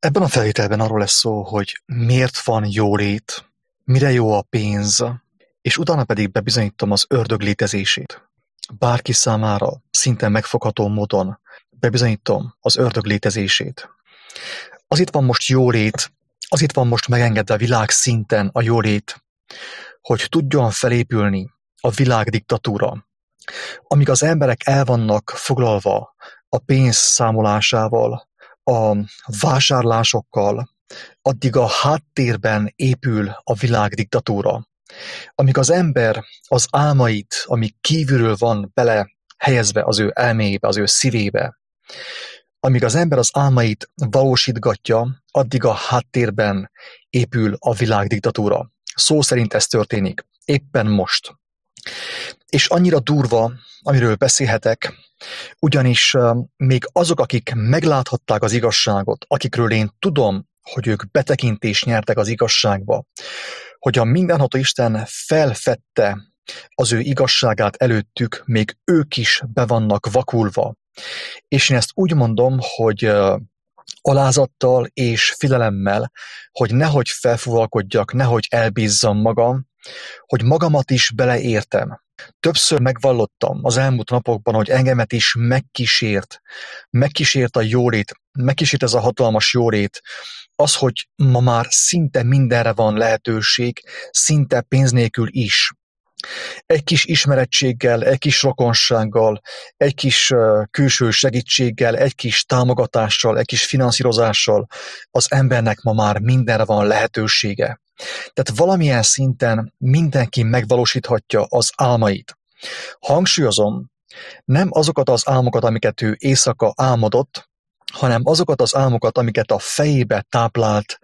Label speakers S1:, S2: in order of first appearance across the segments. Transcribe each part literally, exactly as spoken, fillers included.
S1: Ebben a felvételben arról lesz szó, hogy miért van jólét, mire jó a pénz, és utána pedig bebizonyítom az ördög létezését. Bárki számára szinte megfogható módon bebizonyítom az ördög létezését. Az itt van most jólét, az itt van most megengedve világ szinten a jólét, hogy tudjon felépülni a világ diktatúra. Amíg az emberek el vannak foglalva a pénz számolásával, a vásárlásokkal, addig a háttérben épül a világ diktatúra. Amíg az ember az álmait, ami kívülről van bele helyezve az ő elméjébe, az ő szívébe, amíg az ember az álmait valósítgatja, addig a háttérben épül a világ diktatúra. Szó szerint ez történik. Éppen most. És annyira durva, amiről beszélhetek, ugyanis uh, még azok, akik megláthatták az igazságot, akikről én tudom, hogy ők betekintést nyertek az igazságba, hogy a mindenható Isten felfedte az ő igazságát előttük, még ők is be vannak vakulva. És én ezt úgy mondom, hogy uh, alázattal és félelemmel, hogy nehogy felfúvalkodjak, nehogy elbízzam magam, hogy magamat is beleértem. Többször megvallottam az elmúlt napokban, hogy engemet is megkísért, megkísért a jólét, megkísért ez a hatalmas jólét, az, hogy ma már szinte mindenre van lehetőség, szinte pénz nélkül is. Egy kis ismerettséggel, egy kis rokonsággal, egy kis uh, külső segítséggel, egy kis támogatással, egy kis finanszírozással az embernek ma már mindenre van lehetősége. Tehát valamilyen szinten mindenki megvalósíthatja az álmait. Hangsúlyozom, nem azokat az álmokat, amiket ő éjszaka álmodott, hanem azokat az álmokat, amiket a fejébe táplált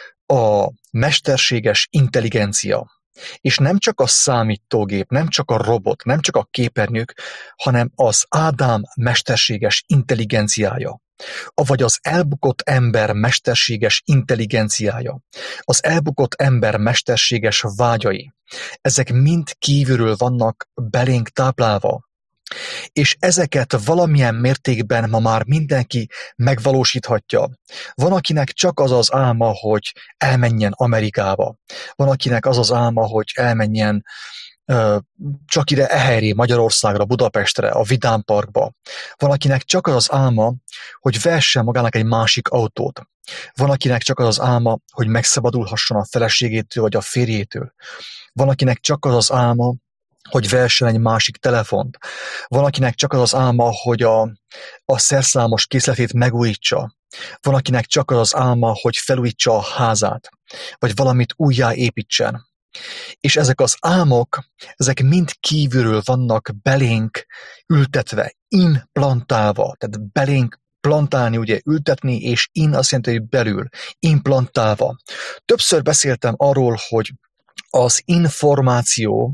S1: a mesterséges intelligencia. És nem csak a számítógép, nem csak a robot, nem csak a képernyők, hanem az Ádám mesterséges intelligenciája, avagy az elbukott ember mesterséges intelligenciája, az elbukott ember mesterséges vágyai. Ezek mind kívülről vannak belénk táplálva. És ezeket valamilyen mértékben ma már mindenki megvalósíthatja. Van, akinek csak az az álma, hogy elmenjen Amerikába. Van, akinek az az álma, hogy elmenjen uh, csak ide ehelyre, Magyarországra, Budapestre, a Vidám Parkba. Van, akinek csak az az álma, hogy vessen magának egy másik autót. Van, akinek csak az az álma, hogy megszabadulhasson a feleségétől vagy a férjétől. Van, akinek csak az az álma, hogy vessen egy másik telefont. Van, akinek csak az az álma, hogy a, a szerszámos készletét megújítsa. Van, akinek csak az az álma, hogy felújítsa a házát, vagy valamit újjáépítsen. És ezek az álmok, ezek mind kívülről vannak belénk ültetve, implantálva, tehát belénk plantálni, ugye ültetni, és in azt jelenti, hogy belül, implantálva. Többször beszéltem arról, hogy az információ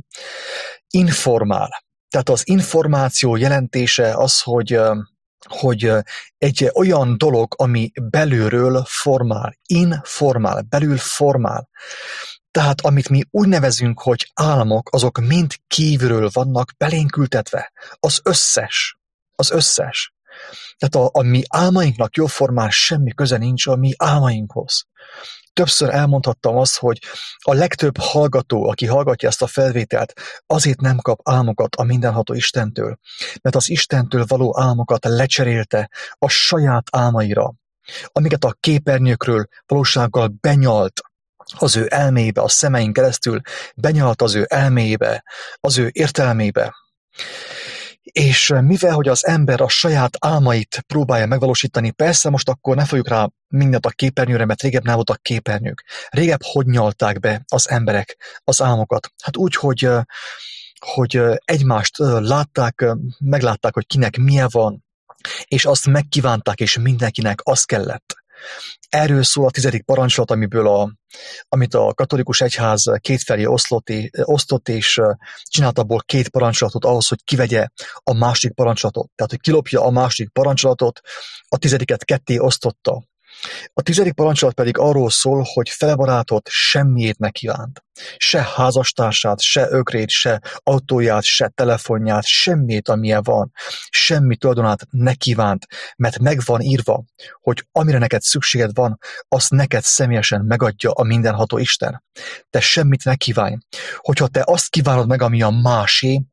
S1: informál. Tehát az információ jelentése az, hogy, hogy egy olyan dolog, ami belülről formál, informál, belül formál. Tehát amit mi úgy nevezünk, hogy álmok, azok mind kívülről vannak belénk ültetve. Az összes. Az összes. Tehát a, a mi álmainknak jóformán semmi köze nincs a mi álmainkhoz. Többször elmondhattam azt, hogy a legtöbb hallgató, aki hallgatja ezt a felvételt, azért nem kap álmokat a mindenható Istentől, mert az Istentől való álmokat lecserélte a saját álmaira, amiket a képernyőkről valósággal benyalt az ő elmébe, a szemein keresztül, benyalt az ő elmébe, az ő értelmébe. És mivel, hogy az ember a saját álmait próbálja megvalósítani, persze most akkor ne fogjuk rá mindent a képernyőre, mert régebb nem voltak képernyők. Régebb hogy nyalták be az emberek az álmokat? Hát úgy, hogy, hogy egymást látták, meglátták, hogy kinek milyen van, és azt megkívánták, és mindenkinek az kellett. Erről szól a tizedik parancsolat, amiből a, amit a katolikus egyház kétfelé oszlott, osztott, és csinált abból két parancsolatot ahhoz, hogy kivegye a másik parancsolatot. Tehát, hogy kilopja a másik parancsolatot, a tizediket ketté osztotta. A tizedik parancsolat pedig arról szól, hogy fele barátot semmiét ne kívánt. Se házastársát, se ökrét, se autóját, se telefonját, semmit, amilyen van, semmi tulajdonát ne kívánt, mert meg van írva, hogy amire neked szükséged van, azt neked személyesen megadja a mindenható Isten. Te semmit ne kívánj. Hogyha te azt kívánod meg, ami a másé,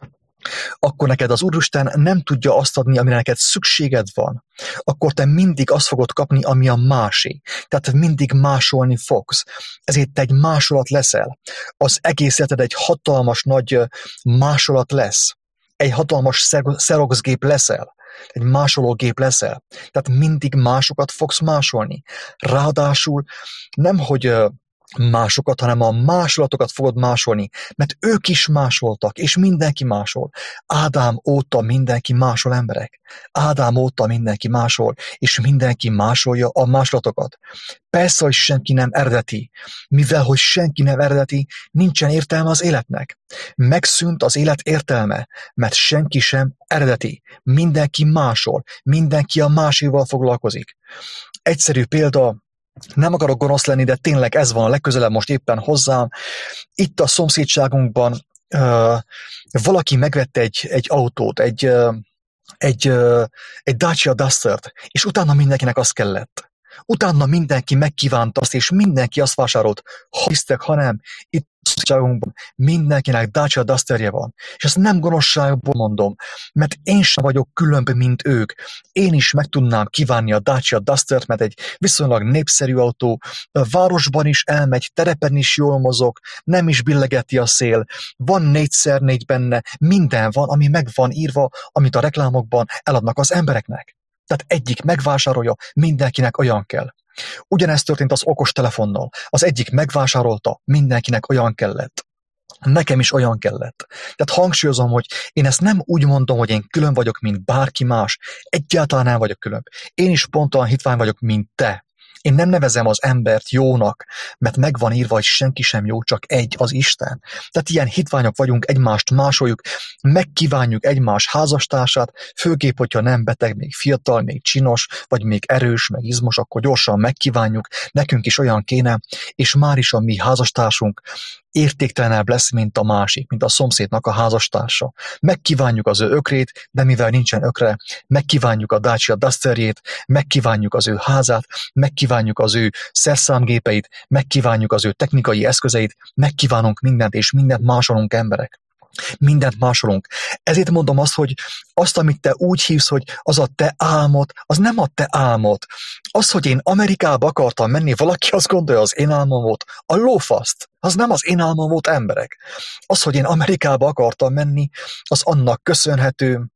S1: akkor neked az Úristen nem tudja azt adni, amire neked szükséged van. Akkor te mindig azt fogod kapni, ami a másé. Tehát mindig másolni fogsz. Ezért te egy másolat leszel. Az egész életed egy hatalmas nagy másolat lesz. Egy hatalmas szeroxgép leszel. Egy másológép leszel. Tehát mindig másokat fogsz másolni. Ráadásul nem, hogy másokat, hanem a másolatokat fogod másolni, mert ők is másoltak, és mindenki másol. Ádám óta mindenki másol emberek. Ádám óta mindenki másol, és mindenki másolja a másolatokat. Persze, hogy senki nem eredeti. Mivel, hogy senki nem eredeti, nincsen értelme az életnek. Megszűnt az élet értelme, mert senki sem eredeti. Mindenki másol, mindenki a máséval foglalkozik. Egyszerű példa, nem akarok gonosz lenni, de tényleg ez van a legközelebb most éppen hozzám. Itt a szomszédságunkban uh, valaki megvette egy, egy autót, egy, uh, egy, uh, egy Dacia Dustert, és utána mindenkinek az kellett. Utána mindenki megkívánta azt, és mindenki azt vásárolt, ha hisztek, ha nem, itt a szomszédságunkban mindenkinek Dacia Dusterje van. És ezt nem gonoszságból mondom, mert én sem vagyok különb, mint ők. Én is meg tudnám kívánni a Dacia Dustert, mert egy viszonylag népszerű autó, a városban is elmegy, terepen is jól mozog, nem is billegeti a szél, van négyszer négy benne, minden van, ami meg van írva, amit a reklámokban eladnak az embereknek. Tehát egyik megvásárolja, mindenkinek olyan kell. Ugyanezt történt az okostelefonnal. Az egyik megvásárolta, mindenkinek olyan kellett. Nekem is olyan kellett. Tehát hangsúlyozom, hogy én ezt nem úgy mondom, hogy én külön vagyok, mint bárki más. Egyáltalán nem vagyok külön. Én is pont olyan hitvány vagyok, mint te. Én nem nevezem az embert jónak, mert meg van írva, hogy senki sem jó, csak egy, az Isten. Tehát ilyen hitványok vagyunk, egymást másoljuk, megkívánjuk egymás házastársát, főképp, hogyha nem beteg, még fiatal, még csinos, vagy még erős, meg izmos, akkor gyorsan megkívánjuk, nekünk is olyan kéne, és már is a mi házastársunk értéktelenebb lesz, mint a másik, mint a szomszédnak a házastársa. Megkívánjuk az ő ökrét, de mivel nincsen ökre, megkívánjuk a Dacia Dusterjét, megkívánjuk az ő házát, megkívánjuk az ő szerszámgépeit, megkívánjuk az ő technikai eszközeit, megkívánunk mindent, és mindent másolunk emberek. Mindent másolunk. Ezért mondom azt, hogy azt, amit te úgy hívsz, hogy az a te álmod, az nem a te álmod. Az, hogy én Amerikába akartam menni, valaki azt gondolja, az én álmom volt. A lófaszt, az nem az én álmom volt, emberek. Az, hogy én Amerikába akartam menni, az annak köszönhető,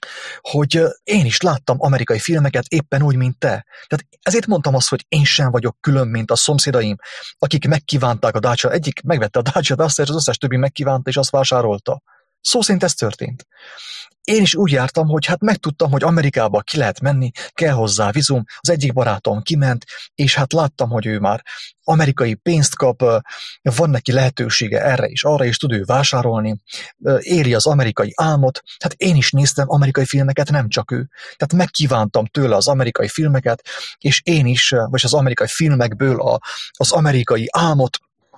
S1: hogy én is láttam amerikai filmeket éppen úgy, mint te. Tehát ezért mondtam azt, hogy én sem vagyok külön, mint a szomszédaim, akik megkívánták a Dacia, egyik megvette a Dacia Duster, az összes többi megkívánta, és azt vásárolta. Szó szerint ez történt. Én is úgy jártam, hogy hát megtudtam, hogy Amerikába ki lehet menni, kell hozzá vízum, az egyik barátom kiment, és hát láttam, hogy ő már amerikai pénzt kap, van neki lehetősége erre is, arra is tud ő vásárolni, éri az amerikai álmot, hát én is néztem amerikai filmeket, nem csak ő. Tehát megkívántam tőle az amerikai filmeket, és én is, vagy az amerikai filmekből a, az amerikai álmot,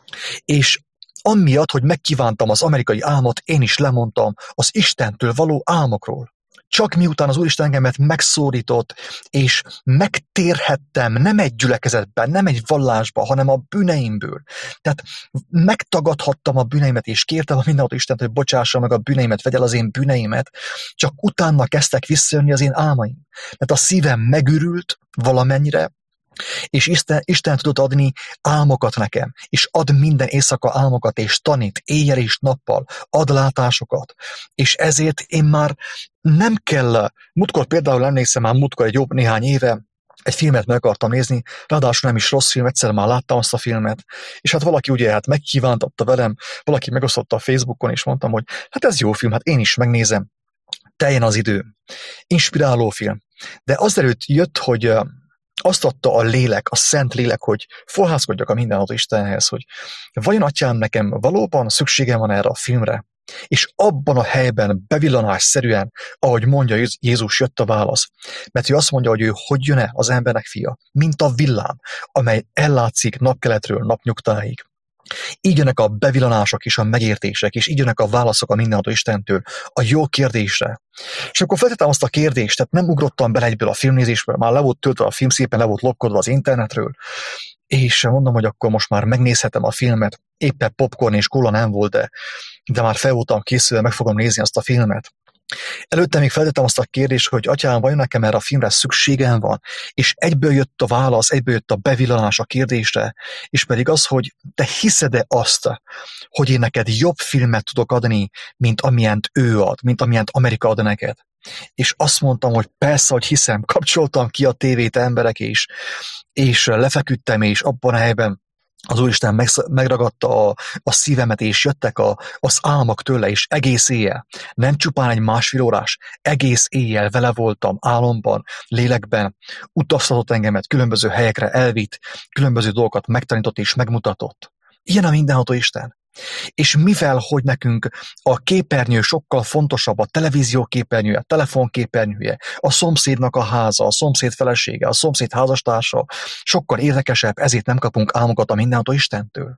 S1: és amiatt, hogy megkívántam az amerikai álmot, én is lemondtam az Istentől való álmokról. Csak miután az Úristen engemet megszólított, és megtérhettem nem egy gyülekezetben, nem egy vallásban, hanem a bűneimből. Tehát megtagadhattam a bűneimet, és kértem a mindenható Istent, hogy bocsássa meg a bűneimet, vegye el az én bűneimet, csak utána kezdtek visszajönni az én álmaim. Mert a szívem megürült valamennyire, és Isten, Isten tudott adni álmokat nekem, és ad minden éjszaka álmokat, és tanít éjjel és nappal, ad látásokat, és ezért én már nem kell, múltkor például emlékszem már múltkor egy jobb néhány éve, egy filmet meg akartam nézni, ráadásul nem is rossz film, egyszer már láttam azt a filmet, és hát valaki ugye hát megkívántatta velem, valaki megosztotta a Facebookon, és mondtam, hogy hát ez jó film, hát én is megnézem, teljen az idő. Inspiráló film. De azelőtt jött, hogy azt adta a lélek, a szent lélek, hogy fohászkodjak a mindenható Istenhez, hogy vajon atyám, nekem valóban szükségem van erre a filmre? És abban a helyben bevillanásszerűen, ahogy mondja Jézus, jött a válasz. Mert ő azt mondja, hogy ő hogy jön-e az embernek fia, mint a villám, amely ellátszik napkeletről napnyugtáig. Így jönnek a bevillanások és a megértések, és így jönnek a válaszok a mindenható Istentől a jó kérdésre. És akkor feltettem azt a kérdést, tehát nem ugrottam bele egyből a filmnézésből, már le volt töltve a film, szépen le volt lopkodva az internetről, és mondom, hogy akkor most már megnézhetem a filmet, éppen popcorn és kóla nem volt, de, de már fel voltam készülve, meg fogom nézni azt a filmet. Előtte még feltettem azt a kérdést, hogy atyám, vajon nekem erre a filmre szükségem van? És egyből jött a válasz, egyből jött a bevillanás a kérdésre, és pedig az, hogy te hiszed-e azt, hogy én neked jobb filmet tudok adni, mint amilyent ő ad, mint amilyent Amerika ad neked. És azt mondtam, hogy persze, hogy hiszem, kapcsoltam ki a tévét emberek is, és lefeküdtem, és abban a helyben az Úristen megragadta a, a szívemet, és jöttek a, az álmok tőle, és egész éjjel, nem csupán egy másfél órás, egész éjjel vele voltam, álomban, lélekben, utaztatott engemet, különböző helyekre elvitt, különböző dolgokat megtanított és megmutatott. Ilyen a mindenható Isten. És mivel, hogy nekünk a képernyő sokkal fontosabb, a televízió képernyője, a telefon képernyője, a szomszédnak a háza, a szomszéd felesége, a szomszéd házastársa sokkal érdekesebb, ezért nem kapunk álmokat a mindenható Istentől.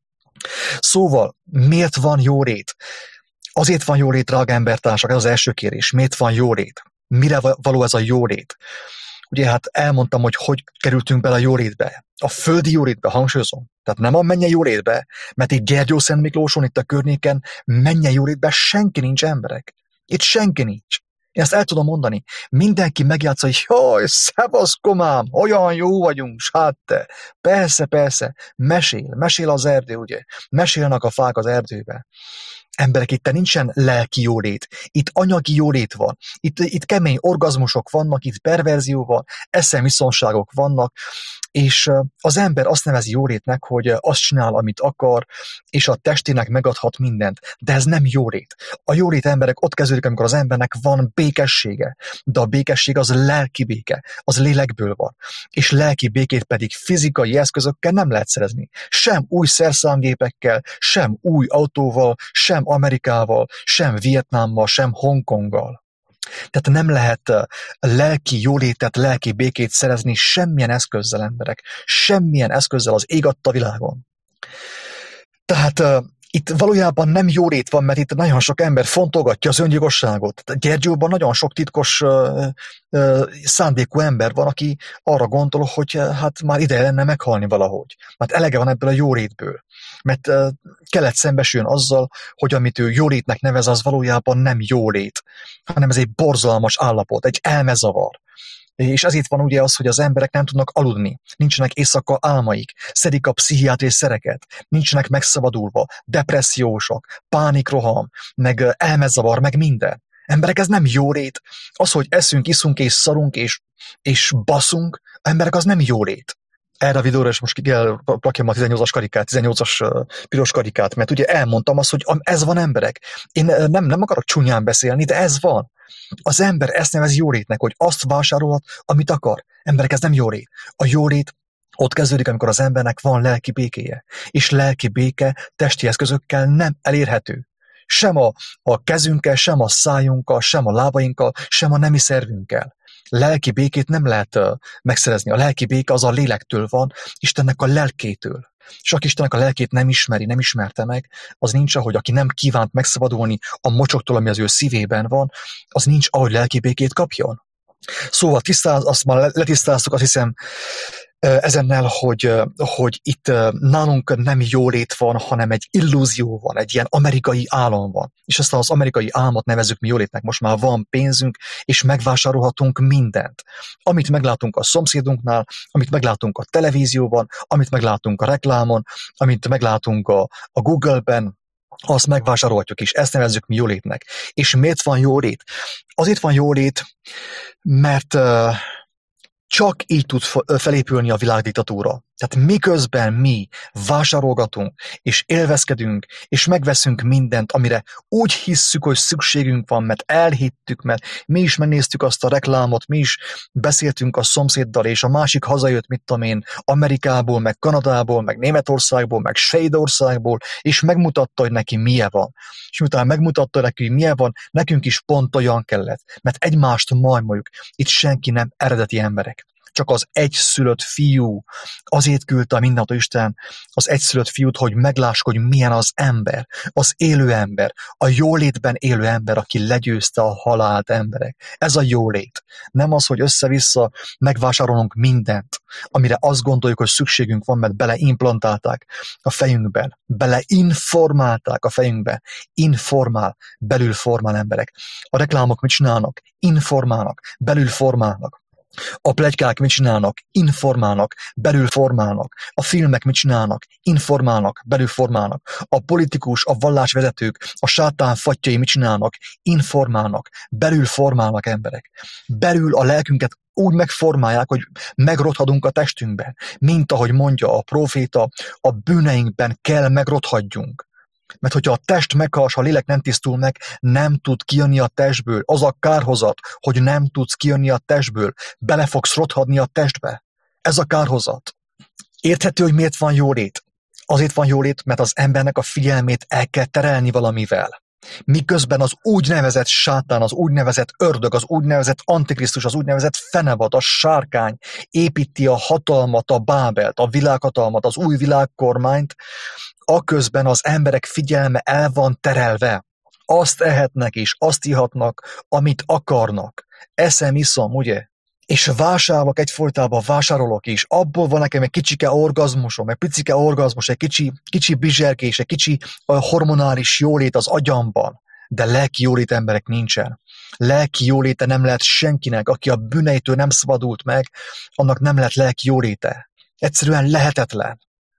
S1: Szóval, miért van jólét? Azért van jólét, drága embertársak, ez az első kérés. Miért van jólét? Mire való ez a jólét? Ugye hát elmondtam, hogy hogy kerültünk bele a jólétbe. A földi jólétbe, hangsúlyozom. Tehát nem a mennyei jólétbe, mert itt Gyergyó-Szent Miklóson, itt a környéken mennyei jólétbe senki nincs, emberek. Itt senki nincs. Én ezt el tudom mondani. Mindenki megjátsza, hogy jaj, szevasz komám, olyan jó vagyunk, hát te. Persze, persze, mesél, mesél az erdő, ugye. Mesélnek a fák az erdőbe. Emberek, itt nincsen lelki jólét, itt anyagi jólét van, itt, itt kemény orgazmusok vannak, itt perverzió van, eszemviszonságok vannak, és az ember azt nevezi jólétnek, hogy azt csinál, amit akar, és a testének megadhat mindent, de ez nem jólét. A jólét, emberek, ott kezdődik, amikor az embernek van békessége, de a békesség az lelki béke, az lélekből van, és lelki békét pedig fizikai eszközökkel nem lehet szerezni. Sem új szerszámgépekkel, sem új autóval, sem Amerikával, sem Vietnámmal, sem Hongkonggal. Tehát nem lehet lelki jólétet, lelki békét szerezni semmilyen eszközzel, emberek. Semmilyen eszközzel az ég adta világon. Tehát uh, itt valójában nem jólét van, mert itt nagyon sok ember fontolgatja az öngyilkosságot. Gyergyóban nagyon sok titkos uh, uh, szándékú ember van, aki arra gondol, hogy uh, hát már ideje lenne meghalni valahogy. Mert elege van ebből a jólétből. Mert uh, kellett szembesüljön azzal, hogy amit ő jólétnek nevez, az valójában nem jólét, hanem ez egy borzalmas állapot, egy elmezavar. És ezért van ugye az, hogy az emberek nem tudnak aludni, nincsenek éjszaka álmaik, szedik a pszichiátriai szereket, nincsenek megszabadulva, depressziósok, pánikroham, meg elmezavar, meg minden. Emberek, ez nem jólét. Az, hogy eszünk, iszunk és szarunk és, és baszunk, emberek, az nem jólét. Erre a videóra is most rakjam a tizennyolcas karikát, tizennyolcas piros karikát, mert ugye elmondtam azt, hogy ez van, emberek. Én nem, nem akarok csúnyán beszélni, de ez van. Az ember ezt nevezi jólétnek, hogy azt vásárolhat, amit akar. Emberek, ez nem jólét. A jólét ott kezdődik, amikor az embernek van lelki békéje. És lelki béke testi eszközökkel nem elérhető. Sem a, a kezünkkel, sem a szájunkkal, sem a lábainkkal, sem a nemi szervünkkel. Lelki békét nem lehet uh, megszerezni. A lelki béke az a lélektől van, Istennek a lelkétől. És aki Istennek a lelkét nem ismeri, nem ismerte meg, az nincs, ahogy aki nem kívánt megszabadulni a mocsoktól, ami az ő szívében van, az nincs, ahogy lelki békét kapjon. Szóval tisztáz, azt már letisztáztuk, azt hiszem, ezennel, hogy, hogy itt nálunk nem jólét van, hanem egy illúzió van, egy ilyen amerikai álom van. És aztán az amerikai álmot nevezzük mi jólétnek. Most már van pénzünk, és megvásárolhatunk mindent. Amit meglátunk a szomszédunknál, amit meglátunk a televízióban, amit meglátunk a reklámon, amit meglátunk a, a Google-ben, azt megvásárolhatjuk, és ezt nevezzük mi jólétnek. És miért van jólét? Azért van jólét, mert... Uh, Csak így tud felépülni a világdiktatúra. Tehát miközben mi vásárolgatunk, és élvezkedünk, és megveszünk mindent, amire úgy hisszük, hogy szükségünk van, mert elhittük, mert mi is megnéztük azt a reklámot, mi is beszéltünk a szomszéddal, és a másik hazajött, mit tudom én, Amerikából, meg Kanadából, meg Németországból, meg Svédországból, és megmutatta, hogy neki milyen van. És miután megmutatta neki, hogy milyen van, nekünk is pont olyan kellett, mert egymást majmoljuk. Itt senki nem eredeti emberek. Csak az egyszülött fiú, azért küldte a mindenható Isten az egyszülött fiút, hogy megláss, hogy milyen az ember, az élő ember, a jólétben élő ember, aki legyőzte a halált emberek. Ez a jólét. Nem az, hogy össze-vissza megvásárolunk mindent, amire azt gondoljuk, hogy szükségünk van, mert beleimplantálták a fejünkben, beleinformálták a fejünkbe. Informál, belül formál emberek. A reklámok mit csinálnak? Informálnak, belül formálnak. A pletykák mit csinálnak? Informálnak, belül formálnak. A filmek mit csinálnak? Informálnak, belül formálnak. A politikus, a vallásvezetők, a sátán fattyai mit csinálnak? Informálnak, belül formálnak emberek. Belül a lelkünket úgy megformálják, hogy megrothadunk a testünkben. Mint ahogy mondja a próféta, a bűneinkben kell megrothadjunk. Mert hogyha a test meghal, ha a lélek nem tisztul meg, nem tud kijönni a testből. Az a kárhozat, hogy nem tudsz kijönni a testből. Bele fogsz rothadni a testbe. Ez a kárhozat. Érthető, hogy miért van jólét? Azért van jólét, mert az embernek a figyelmét el kell terelni valamivel. Miközben az úgynevezett sátán, az úgynevezett ördög, az úgynevezett antikrisztus, az úgynevezett fenevad, a sárkány építi a hatalmat, a Bábelt, a világhatalmat, az új világkormányt, aközben az emberek figyelme el van terelve. Azt ehetnek és azt ihatnak, amit akarnak. Eszem, iszom, ugye? És vásárolok egyfolytában, vásárolok is. Abból van nekem egy kicsike orgazmusom, egy picike orgazmus, egy kicsi, kicsi bizsergés, egy kicsi hormonális jólét az agyamban. De lelki jólét emberek nincsen. Lelki jóléte nem lehet senkinek, aki a bűneitől nem szabadult meg, annak nem lehet lelki jóléte. Egyszerűen lehetetlen.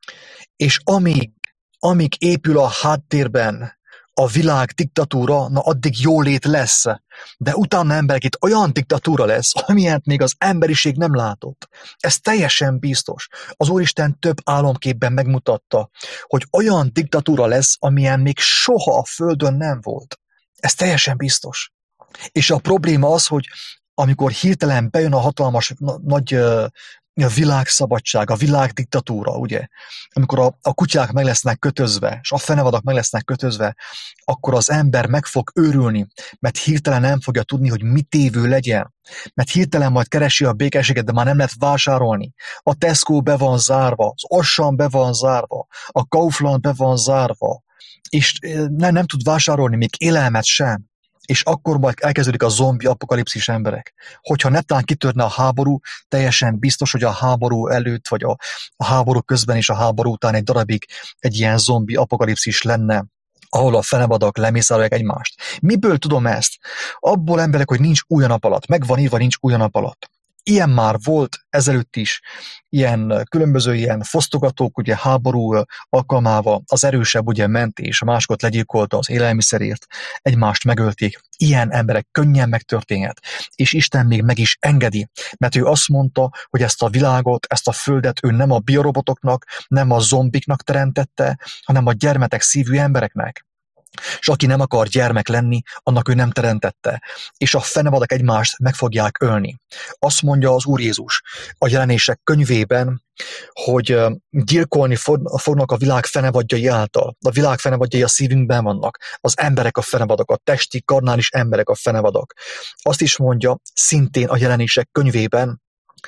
S1: És amíg, amíg épül a háttérben a világ diktatúra, na addig jólét lesz. De utána emberek itt olyan diktatúra lesz, amilyent még az emberiség nem látott. Ez teljesen biztos. Az Úristen több álomképben megmutatta, hogy olyan diktatúra lesz, amilyen még soha a Földön nem volt. Ez teljesen biztos. És a probléma az, hogy amikor hirtelen bejön a hatalmas nagy a világszabadság, a világdiktatúra, ugye? Amikor a, a kutyák meg lesznek kötözve, és a fenevadak meg lesznek kötözve, akkor az ember meg fog őrülni, mert hirtelen nem fogja tudni, hogy mit tévő legyen. Mert hirtelen majd keresi a békességet, de már nem lehet vásárolni. A Tesco be van zárva, az Auchan be van zárva, a Kaufland be van zárva, és nem, nem tud vásárolni még élelmet sem. És akkor majd elkezdődik a zombi apokalipszis emberek. Hogyha netán kitörne a háború, teljesen biztos, hogy a háború előtt, vagy a, a háború közben és a háború után egy darabig egy ilyen zombi apokalipszis lenne, ahol a fenevadak lemészárolják egymást. Miből tudom ezt? Abból emberek, hogy nincs új nap alatt. Meg van írva, nincs új nap alatt. Ilyen már volt ezelőtt is, ilyen különböző ilyen fosztogatók, ugye háború alkalmával az erősebb ugye ment és a másikat legyilkolta az élelmiszerért, egymást megölték. Ilyen emberek könnyen megtörténhet, és Isten még meg is engedi, mert ő azt mondta, hogy ezt a világot, ezt a földet ő nem a biorobotoknak, nem a zombiknak teremtette, hanem a gyermetek szívű embereknek. És aki nem akar gyermek lenni, annak ő nem teremtette. És a fenevadak egymást meg fogják ölni. Azt mondja az Úr Jézus a Jelenések könyvében, hogy gyilkolni fognak a világ fenevadjai által. A világ fenevadjai a szívünkben vannak. Az emberek a fenevadak, a testi, karnális emberek a fenevadak. Azt is mondja szintén a Jelenések könyvében,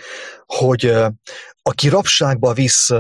S1: hogy aki rabságba visz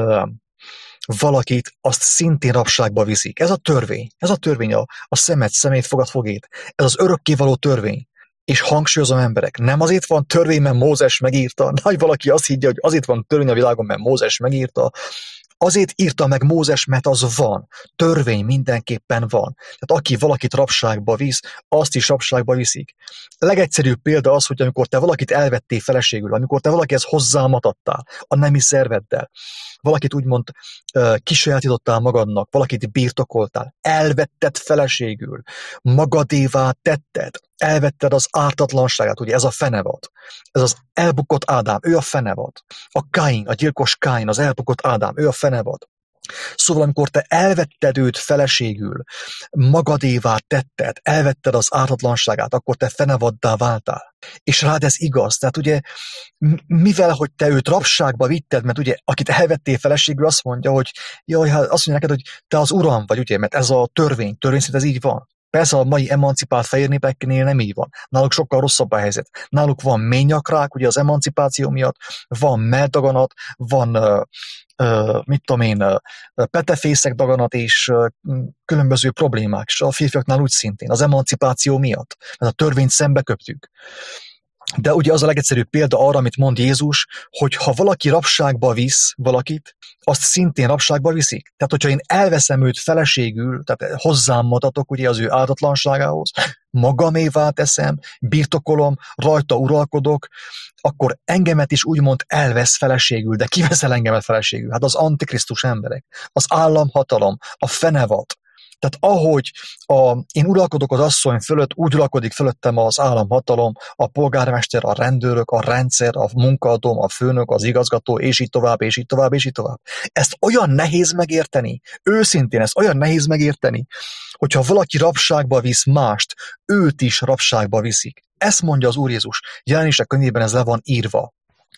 S1: valakit, azt szintén rabságba viszik. Ez a törvény. Ez a törvény, a, a szemet, szemét, fogad, fogét. Ez az örökkévaló törvény. És hangsúlyozom emberek, nem azért van törvény, mert Mózes megírta. Nagy valaki azt higgye, hogy azért van törvény a világon, mert Mózes megírta. Azért írta meg Mózes, mert az van. Törvény mindenképpen van. Tehát aki valakit rabságba visz, azt is rabságba viszik. A legegyszerűbb példa az, hogy amikor te valakit elvettél feleségül, amikor te valakihez hozzámatattál a nemi szerveddel, valakit úgymond kisajátítottál magadnak, valakit birtokoltál, elvetted feleségül, magadévá tetted, elvetted az ártatlanságát, ugye ez a fenevad, ez az elbukott Ádám, ő a fenevad, a Káin, a gyilkos Káin, az elbukott Ádám, ő a fenevad. Szóval amikor te elvetted őt feleségül, magadévá tetted, elvetted az ártatlanságát, akkor te fenevaddá váltál. És rád ez igaz. Tehát ugye, mivel, hogy te őt rabságba vitted, mert ugye, akit elvettél feleségül, azt mondja, hogy jaj, hát azt mondja neked, hogy te az uram vagy, ugye, mert ez a törvény, törvény szerint ez így van. Persze a mai emancipált fehér népeknél nem így van. Náluk sokkal rosszabb a helyzet. Náluk van ményakrák, ugye az emancipáció miatt, van melldaganat, van, uh, uh, mit tudom én, uh, petefészek daganat és uh, különböző problémák. És a férfiaknál úgy szintén, az emancipáció miatt. Mert a törvényt szembe köptük. De ugye az a legegyszerűbb példa arra, amit mond Jézus, hogy ha valaki rabságba visz valakit, azt szintén rabságba viszik. Tehát, hogyha én elveszem őt feleségül, tehát hozzám matatok ugye az ő áldatlanságához, magamévá teszem, birtokolom, rajta uralkodok, akkor engemet is úgymond elvesz feleségül, de ki veszel engemet feleségül? Hát az antikrisztus emberek, az államhatalom, a fenevad. Tehát ahogy a, én uralkodok az asszony fölött, úgy uralkodik fölöttem az államhatalom, a polgármester, a rendőrök, a rendszer, a munkaadóm, a főnök, az igazgató, és így tovább, és így tovább, és így tovább. Ezt olyan nehéz megérteni, őszintén ezt olyan nehéz megérteni, hogyha valaki rabságba visz mást, őt is rabságba viszik. Ezt mondja az Úr Jézus. Jelenések könyvében ez le van írva.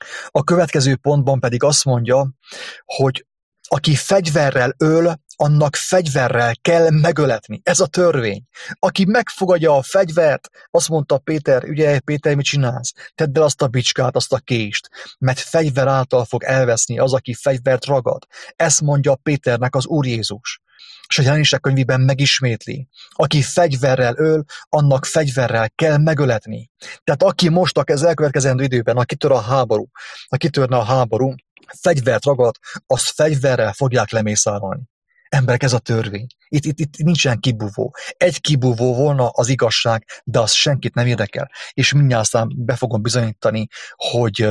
S1: A következő pontban pedig azt mondja, hogy aki fegyverrel öl, annak fegyverrel kell megöletni. Ez a törvény. Aki megfogadja a fegyvert, azt mondta Péter, ugye Péter, mit csinálsz? Tedd el azt a bicskát, azt a kést, mert fegyver által fog elveszni az, aki fegyvert ragad. Ezt mondja Péternek az Úr Jézus. És a Jelenések könyvében megismétli. Aki fegyverrel öl, annak fegyverrel kell megöletni. Tehát aki most az elkövetkezendő időben, akitől a háború, akitörne a háború, fegyvert ragad, azt fegyverrel fogják lemészárolni. Emberek, ez a törvény. Itt, itt, itt nincsen kibúvó. Egy kibúvó volna az igazság, de az senkit nem érdekel. És mindjárt aztán be fogom bizonyítani, hogy,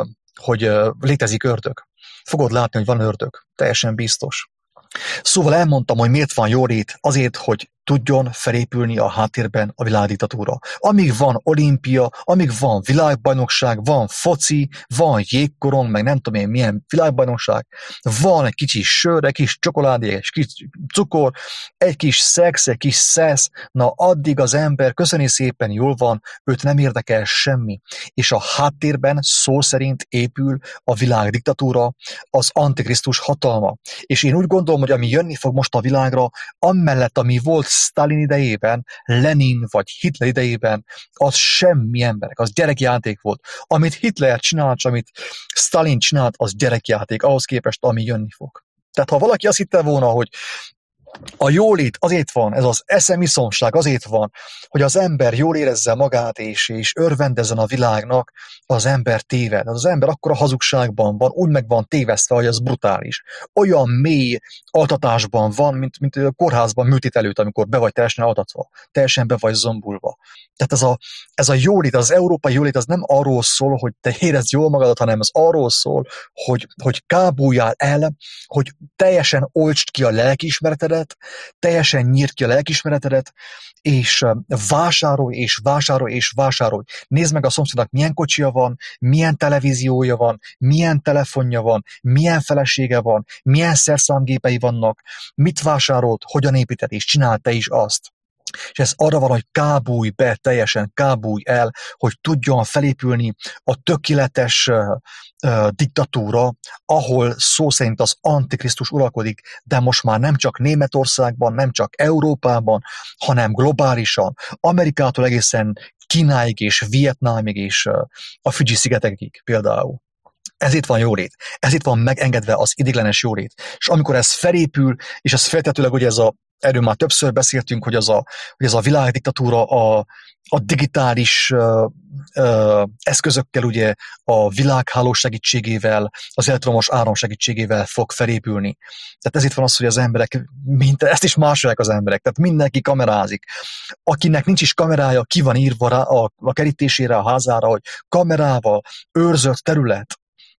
S1: hogy létezik ördög. Fogod látni, hogy van ördög. Teljesen biztos. Szóval elmondtam, hogy miért van jólét, azért, hogy tudjon felépülni a háttérben a világdiktatúra. Amíg van olimpia, amíg van világbajnokság, van foci, van jégkorong, meg nem tudom én milyen világbajnokság, van egy kicsi sör, egy kis csokoládé, egy kis cukor, egy kis szex, egy kis szesz, na addig az ember köszöni szépen jól van, őt nem érdekel semmi. És a háttérben szó szerint épül a világdiktatúra, az antikrisztus hatalma. És én úgy gondolom, hogy ami jönni fog most a világra, amellett, ami volt Sztálin idejében, Lenin vagy Hitler idejében, az semmi emberek, az gyerekjáték volt. Amit Hitler csinált, amit Sztálin csinált, az gyerekjáték, ahhoz képest, ami jönni fog. Tehát ha valaki azt hitte volna, hogy a jólét azért van, ez az eszemiszomság azért van, hogy az ember jól érezze magát, és, és örvendezzen a világnak, az ember téved. Az ember akkora hazugságban van, úgy meg van tévesztve, hogy az brutális. Olyan mély altatásban van, mint, mint a kórházban műtét előtt, amikor be vagy teljesen altatva, teljesen be vagy zombulva. Tehát ez a, ez a jólét, az európai jólét, az nem arról szól, hogy te érezd jól magadat, hanem az arról szól, hogy, hogy kábuljál el, hogy teljesen oltsd ki a lelkiismeretedet, teljesen nyírd ki a lelkiismeretedet, és vásárolj, és vásárolj, és vásárolj. Nézd meg a szomszédnak, milyen kocsia van, milyen televíziója van, milyen telefonja van, milyen felesége van, milyen szerszámgépei vannak, mit vásárolt, hogyan építed, és csinál te is azt. És ez arra van, hogy kábulj be, teljesen kábulj el, hogy tudjon felépülni a tökéletes uh, uh, diktatúra, ahol szó szerint az antikrisztus uralkodik, de most már nem csak Németországban, nem csak Európában, hanem globálisan, Amerikától egészen Kínáig és Vietnámig és uh, a Fügyi-szigetekig például. Ezért van jólét, ezért van megengedve az ideiglenes jólét. És amikor ez felépül, és ez feltetőleg ugye ez a erről már többször beszéltünk, hogy, az a, hogy ez a világdiktatúra a, a digitális uh, uh, eszközökkel, ugye a világháló segítségével, az elektromos áram segítségével fog felépülni. Tehát ezért van az, hogy az emberek, mint, ezt is másolják az emberek, tehát mindenki kamerázik. Akinek nincs is kamerája, ki van írva rá a, a kerítésére, a házára, hogy kamerával őrzött terület.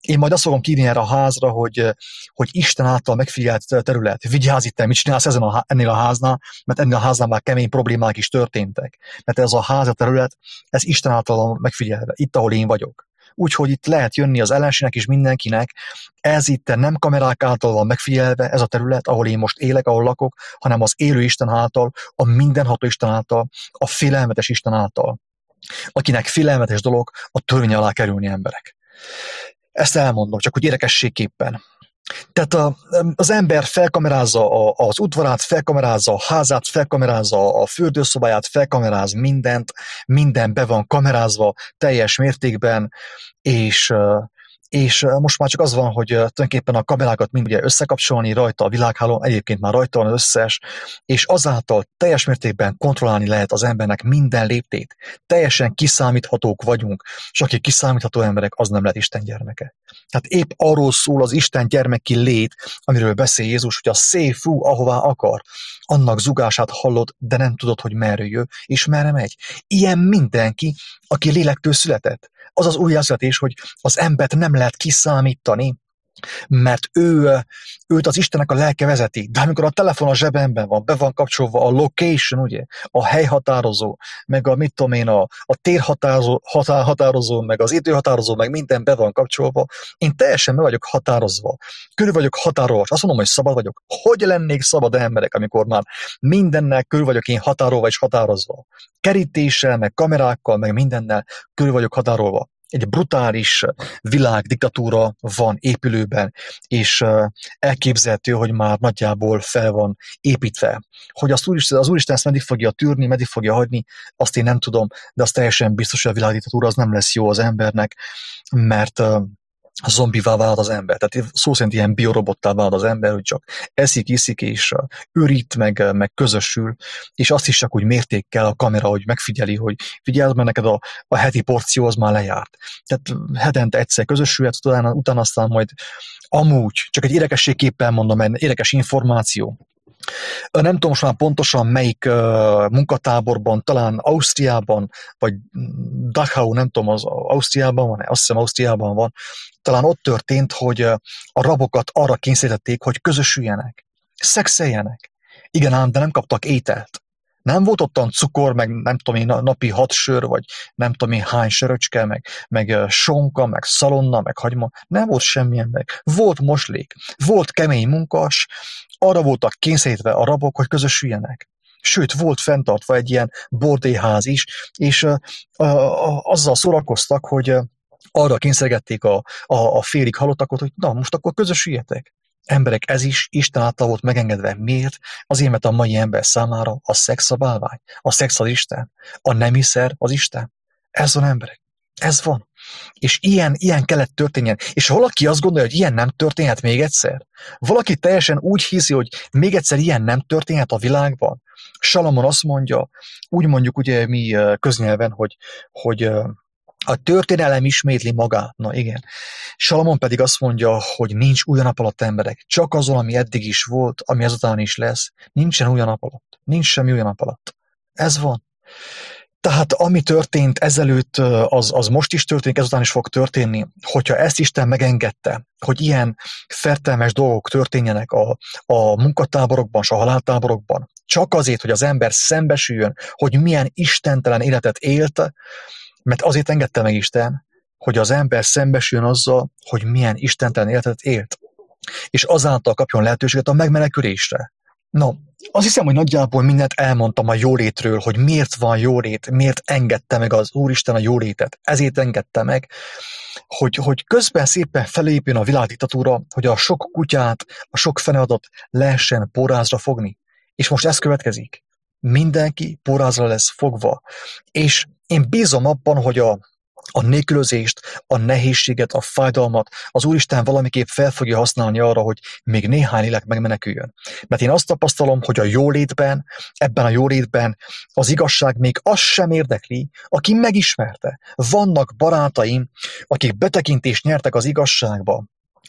S1: Én majd azt fogom kírni erre a házra, hogy, hogy Isten által megfigyelt terület. Vigyázz itt, mit csinálsz ezen a, ennél a háznál, mert ennél a háznál már kemény problémák is történtek. Mert ez a ház, a terület, ez Isten által megfigyelve, itt, ahol én vagyok. Úgyhogy itt lehet jönni az ellenségnek és mindenkinek. Ez itt nem kamerák által van megfigyelve, ez a terület, ahol én most élek, ahol lakok, hanem az élő Isten által, a mindenható Isten által, a félelmetes Isten által. Akinek félelmetes dolog a törvény alá kerülni, emberek. Ezt elmondom, csak hogy érdekességképpen. Tehát a, az ember felkamerázza a, az udvarát, felkamerázza a házát, felkamerázza a fürdőszobáját, felkameráz mindent, minden be van kamerázva teljes mértékben, és, és most már csak az van, hogy tulajdonképpen a kamerákat mind ugye összekapcsolni rajta a világhálón, egyébként már rajta van összes, és azáltal teljes mértékben kontrollálni lehet az embernek minden léptét. Teljesen kiszámíthatók vagyunk, és aki kiszámítható emberek, az nem lehet Isten gyermeke. Tehát épp arról szól az Isten gyermeki lét, amiről beszél Jézus, hogy a szél fú, ahová akar. Annak zugását hallod, de nem tudod, hogy merre jön, és merre megy. Ilyen mindenki, aki lélektől született. Az az újjászületés, hogy az embert nem lehet kiszámítani, mert ő, őt az Istennek a lelke vezeti. De amikor a telefon a zsebemben van, be van kapcsolva a location, ugye, a helyhatározó, meg a mit tudom én, a, a térhatározó, határ, határozó, meg az időhatározó, meg minden be van kapcsolva, én teljesen meg vagyok határozva. Körül vagyok határolva, azt mondom, hogy szabad vagyok. Hogy lennék szabad emberek, amikor már mindennel körül vagyok én határolva és határozva. Kerítéssel, meg kamerákkal, meg mindennel körül vagyok határolva. Egy brutális világdiktatúra van épülőben, és elképzelhető, hogy már nagyjából fel van építve. Hogy az Úristen, az Úristen ezt meddig fogja tűrni, meddig fogja hagyni, azt én nem tudom, de az teljesen biztos, hogy a világdiktatúra az nem lesz jó az embernek, mert zombivá vált az ember. Tehát szó szerint ilyen biorobottá vált az ember, hogy csak eszik, iszik, és ürít, meg, meg közösül, és azt is csak úgy mértékkel a kamera, hogy megfigyeli, hogy figyelj, mert neked a, a heti porció az már lejárt. Tehát hetente egyszer közösülhet, utána, utána aztán majd amúgy, csak egy érdekességképpen mondom, egy érdekes információ. Nem tudom most már pontosan melyik uh, munkatáborban, talán Ausztriában, vagy Dachau, nem tudom, az Ausztriában van, azt hiszem Ausztriában van, talán ott történt, hogy uh, a rabokat arra kényszerítették, hogy közösüljenek, szexeljenek. Igen ám, de nem kaptak ételt. Nem volt ottan cukor, meg nem tudom én, napi hat sör, vagy nem tudom én hány söröcske, meg, meg sonka, meg szalonna, meg hagyma. Nem volt semmilyen meg. Volt moslék, volt kemény munkas, arra voltak kényszerítve a rabok, hogy közösüljenek. Sőt, volt fenntartva egy ilyen bordélyház is, és uh, uh, azzal szórakoztak, hogy uh, arra kényszergették a, a, a félig halottakat, hogy na, most akkor közösüljetek. Emberek, ez is Isten által volt megengedve. Miért? Azért, mert a mai ember számára a szex a bálvány, a szex az Isten, a nemiszer az Isten. Ez van, emberek. Ez van. És ilyen, ilyen kellett történjen. És ha valaki azt gondolja, hogy ilyen nem történhet még egyszer, valaki teljesen úgy hiszi, hogy még egyszer ilyen nem történhet a világban. Salamon azt mondja, úgy mondjuk ugye mi köznyelven, hogy, hogy a történelem ismétli magát. Na igen. Salamon pedig azt mondja, hogy nincs új nap alatt, emberek. Csak azon, ami eddig is volt, ami ezután is lesz. Nincsen új nap alatt. Nincs semmi új nap alatt. Ez van. Tehát ami történt ezelőtt, az, az most is történik, ezután is fog történni. Hogyha ezt Isten megengedte, hogy ilyen fertelmes dolgok történjenek a, a munkatáborokban és a haláltáborokban, csak azért, hogy az ember szembesüljön, hogy milyen istentelen életet élt, mert azért engedte meg Isten, hogy az ember szembesüljön azzal, hogy milyen istentelen életet élt, és azáltal kapjon lehetőséget a megmenekülésre. No, azt hiszem, hogy nagyjából mindent elmondtam a jólétről, hogy miért van jólét, miért engedte meg az Úristen a jólétet. Ezért engedte meg, hogy, hogy közben szépen felépjön a világdiktatúra, hogy a sok kutyát, a sok feneadat lehessen porázra fogni. És most ez következik. Mindenki porázra lesz fogva. És én bízom abban, hogy a a nélkülözést, a nehézséget, a fájdalmat az Úristen valamiképp fel fogja használni arra, hogy még néhány lélek megmeneküljön. Mert én azt tapasztalom, hogy a jólétben, ebben a jólétben az igazság még azt sem érdekli, aki megismerte. Vannak barátaim, akik betekintést nyertek az igazságba,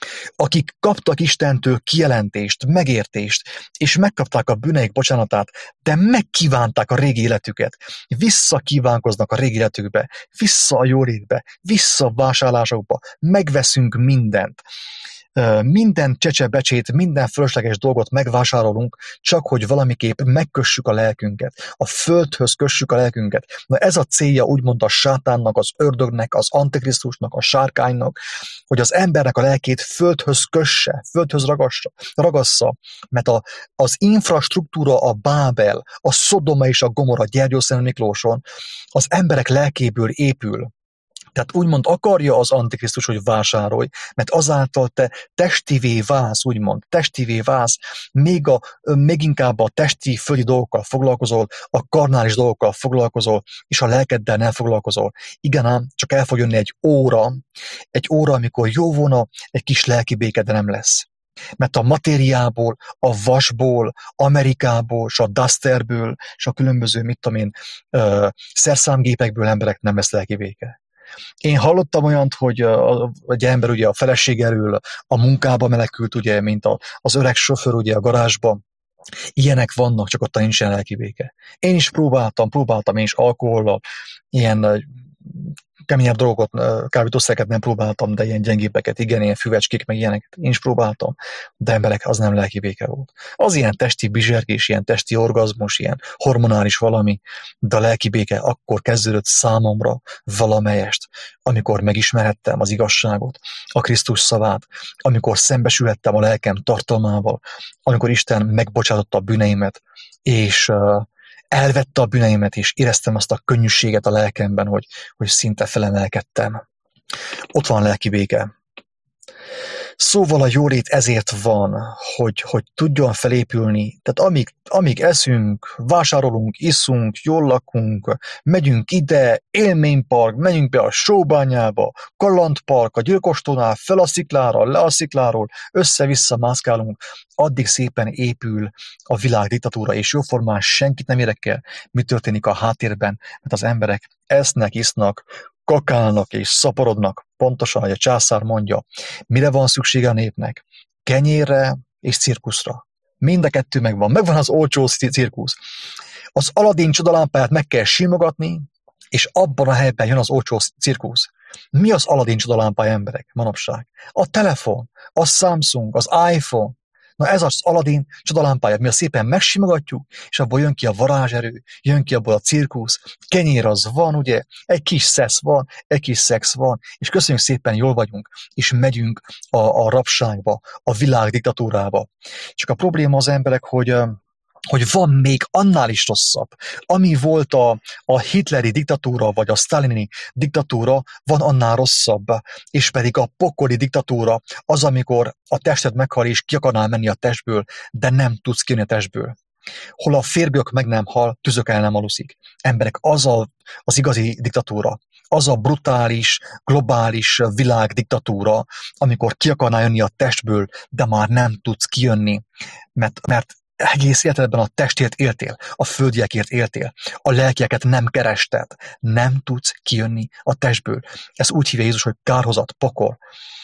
S1: akik kaptak Istentől kijelentést, megértést, és megkapták a bűneik bocsánatát, de megkívánták a régi életüket. Visszakívánkoznak a régi életükbe, vissza a jólétbe, vissza a vásárlásokba, megveszünk mindent. Minden csecsebecsét, minden fölösleges dolgot megvásárolunk, csak hogy valamiképp megkössük a lelkünket. A földhöz kössük a lelkünket. Na ez a célja úgymond a sátánnak, az ördögnek, az antikrisztusnak, a sárkánynak, hogy az embernek a lelkét földhöz kösse, földhöz ragassa, ragassza, mert a, az infrastruktúra, a Bábel, a Szodoma és a Gomorra Gyergyószent Miklóson az emberek lelkéből épül. Tehát úgymond akarja az Antikrisztus, hogy vásárolj, mert azáltal te testivé válsz, úgymond, testivé válsz, még, a, még inkább a testi, földi dolgokkal foglalkozol, a karnális dolgokkal foglalkozol, és a lelkeddel nem foglalkozol. Igen ám, csak el fog jönni egy óra, egy óra, amikor jó volna, egy kis lelki béke, de nem lesz. Mert a matériából, a vasból, Amerikából, és a Dusterből, és a különböző, mit tudom én, uh, szerszámgépekből emberek nem lesz lelki béke. Én hallottam olyant, hogy egy ember ugye a feleség elől a munkába menekült, ugye, mint a, az öreg sofőr ugye a garázsba. Ilyenek vannak, csak ott nincsen lelki béke. Én is próbáltam, próbáltam én is alkohollal, ilyen keményebb dolgokat, kábítószereket nem próbáltam, de ilyen gyengébbeket, igen, ilyen füvecskék, meg ilyeneket én is próbáltam, de emberek, az nem lelki béke volt. Az ilyen testi bizsergés, ilyen testi orgazmus, ilyen hormonális valami, de a lelki béke akkor kezdődött számomra valamelyest, amikor megismerhettem az igazságot, a Krisztus szavát, amikor szembesülhettem a lelkem tartalmával, amikor Isten megbocsátotta a bűneimet, és uh, elvette a bűneimet, és éreztem azt a könnyűséget a lelkemben, hogy, hogy szinte felemelkedtem. Ott van lelki béke. Szóval a jólét ezért van, hogy, hogy tudjon felépülni. Tehát amíg, amíg eszünk, vásárolunk, iszunk, jól lakunk, megyünk ide, élménypark, megyünk be a Sóbányába, kalandpark, a Gyilkostónál, fel a sziklára, le a szikláról, össze-vissza mászkálunk, addig szépen épül a világ diktatúra, és jóformán senkit nem érdekel, mi történik a háttérben, mert az emberek esznek, isznak, kakálnak és szaporodnak, pontosan, hogy a császár mondja, mire van szüksége a népnek? Kenyérre és cirkuszra. Mind a kettő megvan. Megvan az olcsó cirkusz. Az Aladin csodalámpáját meg kell simogatni, és abban a helyben jön az olcsó cirkusz. Mi az Aladin csodalámpája, emberek, manapság? A telefon, a Samsung, az iPhone. Na ez az Aladin csodalámpája, mi a szépen megsimogatjuk, és abból jön ki a varázserő, jön ki abból a cirkusz, kenyér az van, ugye, egy kis szesz van, egy kis szex van, és köszönjük szépen, jól vagyunk, és megyünk a, a rabságba, a világ diktatúrába. Csak a probléma az emberek, hogy hogy van még annál is rosszabb. Ami volt a, a hitleri diktatúra, vagy a sztálini diktatúra, van annál rosszabb, és pedig a pokoli diktatúra az, amikor a tested meghal, és ki akarnál menni a testből, de nem tudsz kijönni a testből. Hol a férgök meg nem hal, tüzök el nem aluszik. Emberek, az a, az igazi diktatúra, az a brutális, globális világ diktatúra, amikor ki akarnál jönni a testből, de már nem tudsz kijönni, mert, mert egész életedben a testért éltél, a földiekért éltél, a lelkieket nem kerested, nem tudsz kijönni a testből. Ez úgy hívja Jézus, hogy kárhozat, pokol.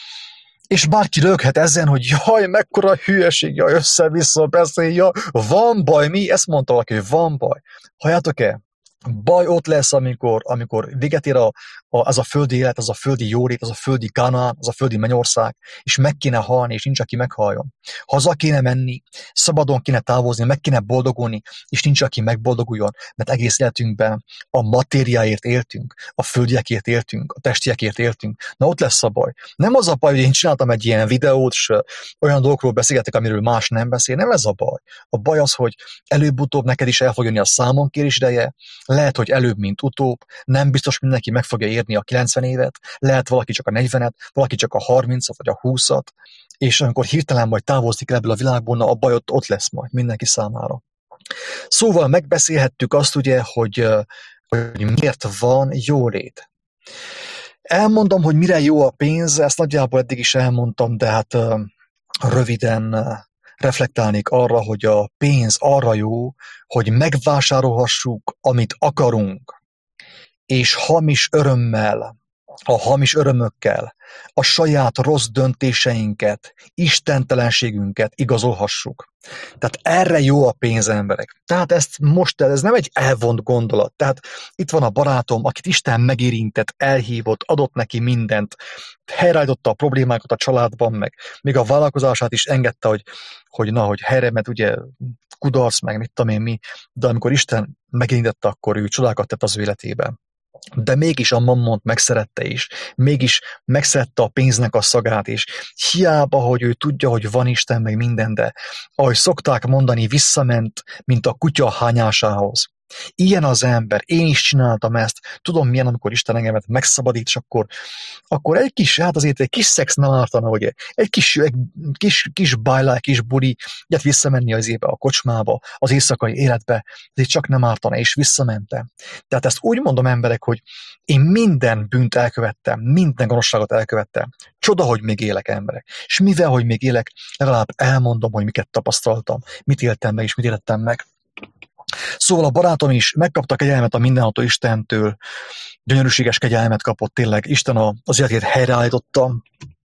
S1: És bárki röghet ezen, hogy jaj, mekkora hülyeség, jaj, össze-vissza beszél, jaj, van baj, mi? Ezt mondta valaki, hogy van baj. Halljátok-e? Baj ott lesz, amikor, amikor véget ér a, a, az a földi élet, az a földi jólét, az a földi Kánaán, az a földi mennyország, és meg kéne halni, és nincs, aki meghalljon. Haza kéne menni, szabadon kéne távozni, meg kéne boldogulni, és nincs, aki megboldoguljon, mert egész életünkben a matériáért éltünk, a földiekért éltünk, a testiekért éltünk. Na ott lesz a baj. Nem az a baj, hogy én csináltam egy ilyen videót, és olyan dolgokról beszélgetek, amiről más nem beszél, nem ez a baj. A baj az, hogy előbb-utóbb neked is el fog jönni a számonkérés ideje, lehet, hogy előbb, mint utóbb, nem biztos mindenki meg fogja érni a kilencven évet, lehet valaki csak a negyvenet, valaki csak a harmincat vagy a húszat, és amikor hirtelen majd távozik ebből a világból, na a baj ott, ott lesz majd mindenki számára. Szóval megbeszélhettük azt ugye, hogy, hogy miért van jólét. Elmondom, hogy mire jó a pénz, ezt nagyjából eddig is elmondtam, de hát röviden reflektálnék arra, hogy a pénz arra jó, hogy megvásárolhassuk, amit akarunk, és hamis örömmel a hamis örömökkel, a saját rossz döntéseinket, istentelenségünket igazolhassuk. Tehát erre jó a pénz, emberek. Tehát ezt most, ez nem egy elvont gondolat. Tehát itt van a barátom, akit Isten megérintett, elhívott, adott neki mindent, helyreállította a problémákat a családban, meg még a vállalkozását is engedte, hogy, hogy na, hogy helyre, mert ugye kudarc, meg mit tudom én mi, de amikor Isten megérintette, akkor ő csodákat tett az ő életében. De mégis a mammont megszerette is, mégis megszerette a pénznek a szagát is. Hiába, hogy ő tudja, hogy van Isten, meg minden, de ahogy szokták mondani, visszament, mint a kutya hányásához. Ilyen az ember, én is csináltam ezt, tudom milyen, amikor Isten engemet megszabadít, és akkor, akkor egy kis, hát azért egy kis szex nem ártana, hogy egy kis, egy kis, kis bájlá, kis buli, ilyet visszamenni az éve a kocsmába, az éjszakai életbe, azért csak nem ártana, és visszamentem. Tehát ezt úgy mondom, emberek, hogy én minden bűnt elkövettem, minden gonoszságot elkövettem. Csoda, hogy még élek, emberek. És mivel, hogy még élek, legalább elmondom, hogy miket tapasztaltam, mit éltem meg, és mit élettem meg. Szóval a barátom is megkapta kegyelmet a mindenható Istentől, gyönyörűséges kegyelmet kapott, tényleg Isten az életét helyreállította,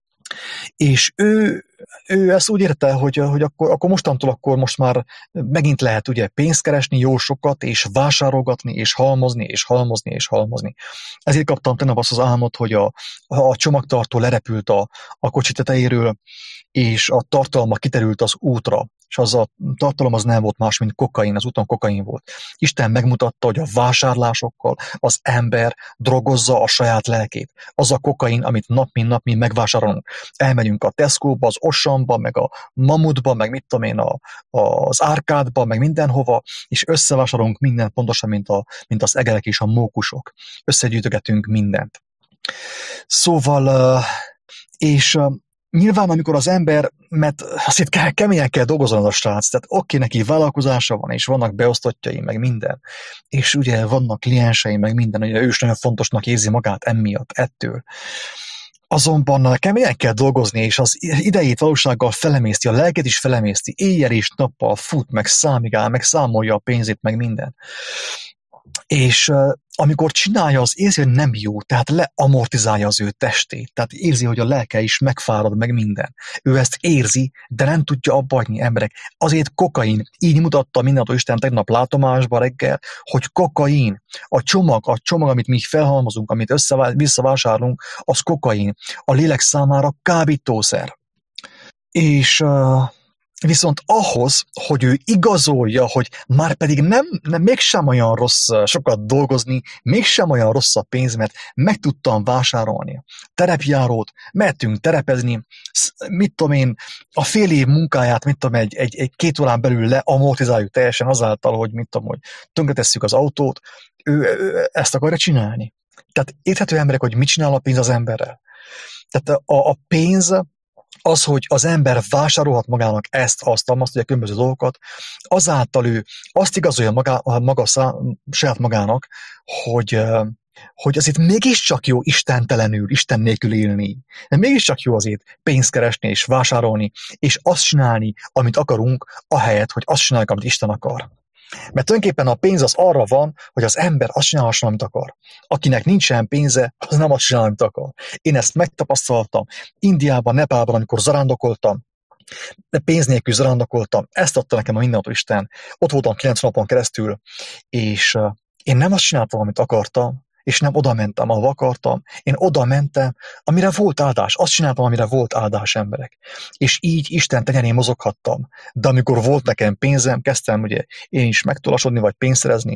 S1: és ő, ő ezt úgy érte, hogy, hogy akkor, akkor mostantól akkor most már megint lehet ugye pénzt keresni, jó sokat, és vásárolgatni, és halmozni, és halmozni, és halmozni. Ezért kaptam tegnap azt az álmot, hogy a, a csomagtartó lerepült a, a kocsi tetejéről, és a tartalma kiterült az útra, és az a tartalom az nem volt más, mint kokain, az úton kokain volt. Isten megmutatta, hogy a vásárlásokkal az ember drogozza a saját lelkét. Az a kokain, amit nap mint nap mi megvásárolunk. Elmegyünk a Tesco-ba, az Auchanba, meg a Mamutba, meg mit tudom én, a, az Árkádba, meg mindenhova, és összevásárolunk mindent pontosan, mint, a, mint az egerek és a mókusok. Összegyűjtögetünk mindent. Szóval, és nyilván, amikor az ember, mert azért kell, keményen kell dolgozni az a srác, tehát oké, neki vállalkozása van, és vannak beosztottjai, meg minden, és ugye vannak kliensei, meg minden, ugye ő is nagyon fontosnak érzi magát emiatt, ettől. Azonban keményen kell dolgozni, és az idejét valósággal felemészti, a lelket is felemészti, éjjel és nappal fut, meg számigál, meg számolja a pénzét, meg minden. És uh, amikor csinálja, az érzi, hogy nem jó, tehát leamortizálja az ő testét, tehát érzi, hogy a lelke is megfárad, meg minden. Ő ezt érzi, de nem tudja abba hagyni, emberek. Azért kokain, így mutatta mindentől Isten tegnap látomásban reggel, hogy kokain, a csomag, a csomag, amit mi felhalmozunk, amit össze, visszavásárolunk, az kokain, a lélek számára kábítószer. És... Uh, Viszont ahhoz, hogy ő igazolja, hogy már pedig nem, nem, mégsem olyan rossz sokat dolgozni, mégsem olyan rossz a pénz, mert meg tudtam vásárolni. Terepjárót, mehetünk terepezni, mit tudom én, a fél év munkáját, mit tudom, egy, egy, egy két órán belül leamortizáljuk teljesen azáltal, hogy mit tudom, hogy tönkretesszük az autót, ő, ő ezt akarja csinálni. Tehát érthető emberek, hogy mit csinál a pénz az emberrel. Tehát a, a pénz az, hogy az ember vásárolhat magának ezt, azt, azt, ugye különböző dolgokat, azáltal ő azt igazolja maga, maga szá, saját magának, hogy, hogy azért mégiscsak jó istentelenül, Isten nélkül élni. De mégiscsak jó azért pénzt keresni és vásárolni, és azt csinálni, amit akarunk, ahelyett, hogy azt csináljuk, amit Isten akar. Mert tulajdonképpen a pénz az arra van, hogy az ember azt csinálhasson, amit akar. Akinek nincsen pénze, az nem azt csinál, amit akar. Én ezt megtapasztaltam. Indiában, Nepálban, amikor zarándokoltam, de pénz nélkül zarándokoltam, ezt adta nekem a mindenható Isten. Ott voltam kilenc napon keresztül, és én nem azt csináltam, amit akartam, és nem oda mentem, ahol akartam. Én oda mentem, amire volt áldás. Azt csináltam, amire volt áldás, emberek. És így Isten tenyerén mozoghattam. De amikor volt nekem pénzem, kezdtem ugye én is megtolasodni, vagy pénzt szerezni,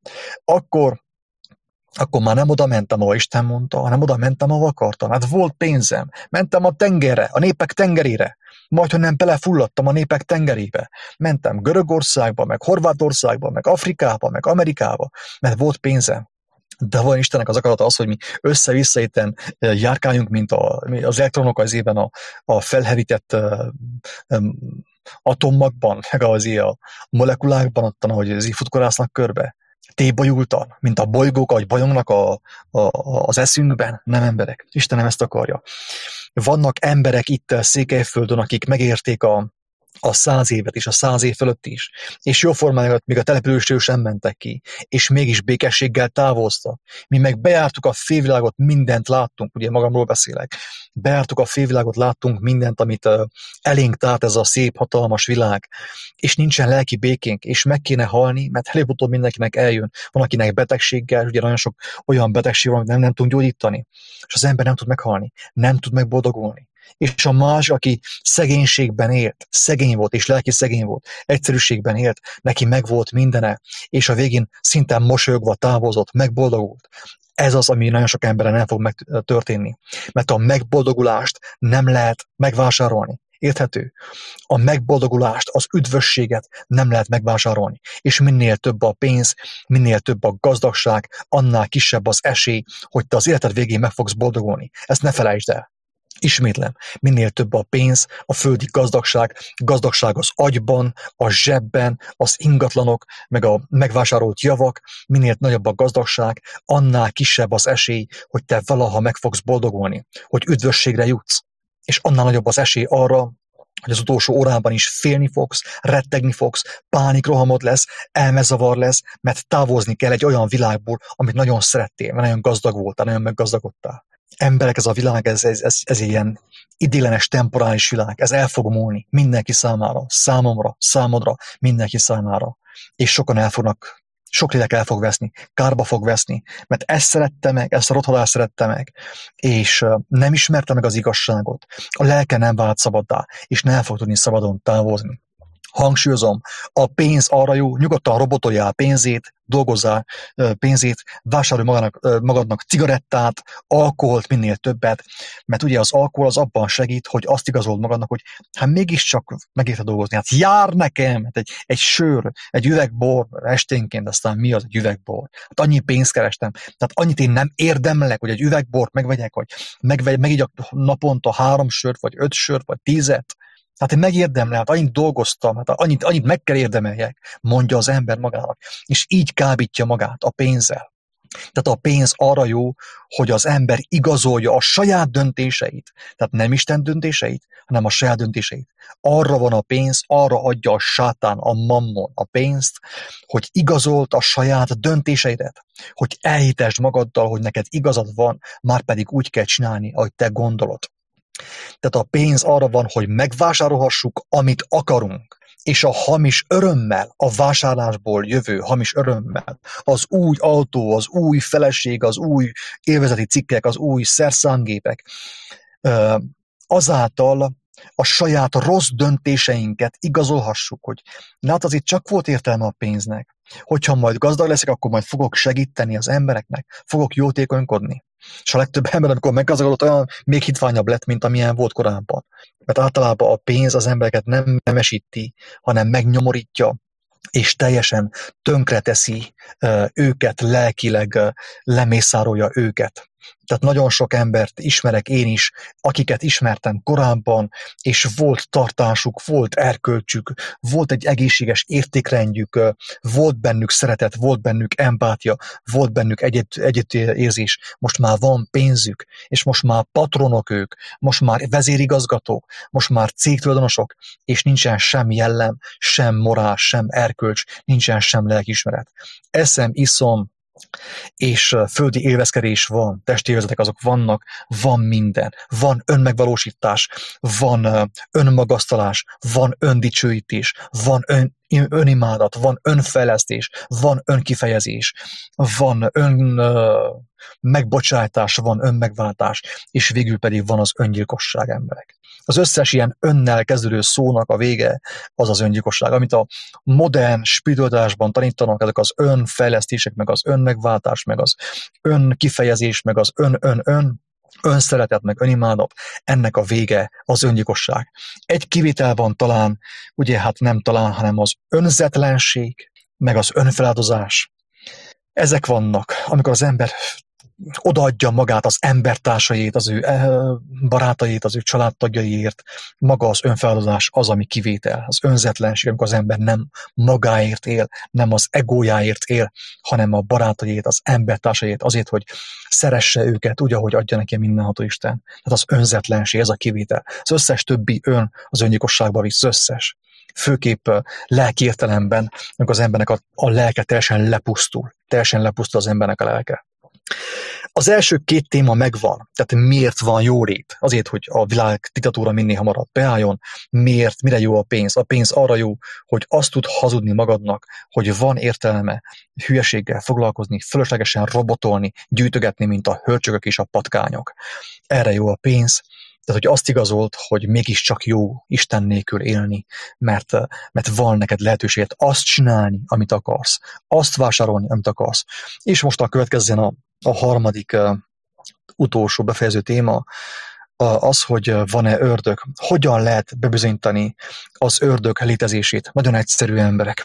S1: akkor, akkor már nem oda mentem, ahol Isten mondta, hanem oda mentem, ahol akartam. Hát volt pénzem. Mentem a tengerre, a népek tengerére. Majd, hogy nem belefulladtam a népek tengerébe. Mentem Görögországba, meg Horvátországba, meg Afrikába, meg Amerikába, mert volt pénzem. De van Istennek az akarata az, hogy mi össze-vissza itten járkáljunk, mint a, az elektronok az ében a, a felhevített um, atommagban, meg az a molekulákban, ottan, ahogy az így futkorásznak körbe. Tébolyultan, mint a bolygók, ahogy bajongnak a, a, az eszünkben. Nem emberek. Isten nem ezt akarja. Vannak emberek itt Székelyföldön, akik megérték a a száz évet is, a száz év fölött is, és jóformán még a településről sem mentek ki, és mégis békességgel távoztak. Mi meg bejártuk a félvilágot, mindent láttunk, ugye magamról beszélek, bejártuk a félvilágot, láttunk mindent, amit uh, elénk tárt ez a szép, hatalmas világ, és nincsen lelki békénk, és meg kéne halni, mert előbb-utóbb mindenkinek eljön. Van, akinek betegséggel, ugye nagyon sok olyan betegség van, amit nem, nem tudunk gyógyítani, és az ember nem tud meghalni, nem tud megboldogulni. És a más, aki szegénységben élt, szegény volt, és lelki szegény volt, egyszerűségben élt, neki megvolt mindene, és a végén szinte mosolyogva távozott, megboldogult. Ez az, ami nagyon sok emberen nem fog megtörténni. Mert a megboldogulást nem lehet megvásárolni. Érthető? A megboldogulást, az üdvösséget nem lehet megvásárolni. És minél több a pénz, minél több a gazdagság, annál kisebb az esély, hogy te az életed végén meg fogsz boldogulni. Ezt ne felejtsd el. Ismétlem, minél több a pénz, a földi gazdagság, gazdagság az agyban, a zsebben, az ingatlanok, meg a megvásárolt javak, minél nagyobb a gazdagság, annál kisebb az esély, hogy te valaha meg fogsz boldogulni, hogy üdvösségre jutsz. És annál nagyobb az esély arra, hogy az utolsó órában is félni fogsz, rettegni fogsz, pánikrohamod lesz, elmezavar lesz, mert távozni kell egy olyan világból, amit nagyon szerettél, mert nagyon gazdag voltál, nagyon meggazdagodtál. Emberek, ez a világ, ez, ez, ez, ez ilyen idillenes, temporális világ, ez el fog múlni mindenki számára, számomra, számodra, mindenki számára. És sokan el fognak, sok lélek el fog veszni, kárba fog veszni, mert ezt szerette meg, ezt a rothadást szerette meg, és nem ismerte meg az igazságot, a lelke nem vált szabaddá, és nem fog tudni szabadon távozni. Hangsúlyozom, a pénz arra jó, nyugodtan robotoljál pénzét, dolgozzál pénzét, vásárolj magadnak, magadnak cigarettát, alkoholt, minél többet, mert ugye az alkohol az abban segít, hogy azt igazold magadnak, hogy hát mégiscsak megérte dolgozni, hát jár nekem, hát egy, egy sör, egy üvegbor esténként, aztán mi az egy üvegbor? Hát annyi pénzt kerestem, tehát annyit én nem érdemlek, hogy egy üvegbort megvegyek, hogy megvegy, megígyak naponta három sört, vagy öt sört, vagy tízet. Hát én megérdemlem, hát annyit dolgoztam, hát annyit, annyit meg kell érdemeljek, mondja az ember magának, és így kábítja magát a pénzzel. Tehát a pénz arra jó, hogy az ember igazolja a saját döntéseit, tehát nem Isten döntéseit, hanem a saját döntéseit. Arra van a pénz, arra adja a sátán, a mammon a pénzt, hogy igazolt a saját döntéseidet, hogy elhitesd magaddal, hogy neked igazad van, már pedig úgy kell csinálni, ahogy te gondolod. Tehát a pénz arra van, hogy megvásárolhassuk, amit akarunk, és a hamis örömmel, a vásárlásból jövő hamis örömmel, az új autó, az új feleség, az új élvezeti cikkek, az új szerszámgépek, azáltal a saját rossz döntéseinket igazolhassuk, hogy hát azért csak volt értelme a pénznek. Hogyha majd gazdag leszek, akkor majd fogok segíteni az embereknek, fogok jótékonykodni. És a legtöbb ember, amikor meggazdagodott, olyan még hitványabb lett, mint amilyen volt korábban. Mert általában a pénz az embereket nem nemesíti, hanem megnyomorítja, és teljesen tönkreteszi őket, lelkileg lemészárolja őket. Tehát nagyon sok embert ismerek én is, akiket ismertem korábban, és volt tartásuk, volt erkölcsük, volt egy egészséges értékrendjük, volt bennük szeretet, volt bennük empátia, volt bennük egyet, együttérzés, most már van pénzük, és most már patronok ők, most már vezérigazgatók, most már cégtulajdonosok, és nincsen sem jellem, sem morál, sem erkölcs, nincsen sem lelkiismeret. Eszem, iszom, és földi élvezkedés van, testi élvezetek azok vannak, van minden, van önmegvalósítás, van önmagasztalás, van öndicsőítés, van ön, önimádat, van önfejlesztés, van önkifejezés, van ön megbocsátás, van önmegváltás, és végül pedig van az öngyilkosság, emberek. Az összes ilyen önnel kezdődő szónak a vége az az öngyilkosság. Amit a modern spiritualitásban tanítanak, ezek az önfejlesztések, meg az önmegváltás, meg az önkifejezés, meg az ön-ön-ön, önszeretet, meg önimádat, ennek a vége az öngyilkosság. Egy kivétel van talán, ugye hát nem talán, hanem az önzetlenség, meg az önfeláldozás. Ezek vannak, amikor az ember odaadja magát az embertársaiért, az ő barátait, az ő családtagjaiért, maga az önfeláldozás az, ami kivétel, az önzetlenség, amikor az ember nem magáért él, nem az egójáért él, hanem a barátaiért, az embertársaiért, azért, hogy szeresse őket úgy, ahogy adja neki mindenható Isten. Tehát az önzetlenség, ez a kivétel. Az összes többi ön az öngyilkosságba visz, az összes. Főképp lelki értelemben, amikor az embernek a, a lelke teljesen lepusztul. Teljesen lepusztul az embernek a lelke. Az első két téma megvan, tehát miért van jólét? Azért, hogy a világ diktatúra minél hamarabb beálljon. Miért, mire jó a pénz? A pénz arra jó, hogy azt tud hazudni magadnak, hogy van értelme hülyeséggel foglalkozni, fölöslegesen robotolni, gyűjtögetni, mint a hölcsögök és a patkányok. Erre jó a pénz. Tehát, hogy azt igazolt, hogy mégiscsak jó Isten nélkül élni, mert, mert van neked lehetőséget azt csinálni, amit akarsz, azt vásárolni, amit akarsz. És most a következzen a, a harmadik, uh, utolsó befejező téma, uh, az, hogy van-e ördög. Hogyan lehet bebizonyítani az ördög létezését? Nagyon egyszerű, emberek.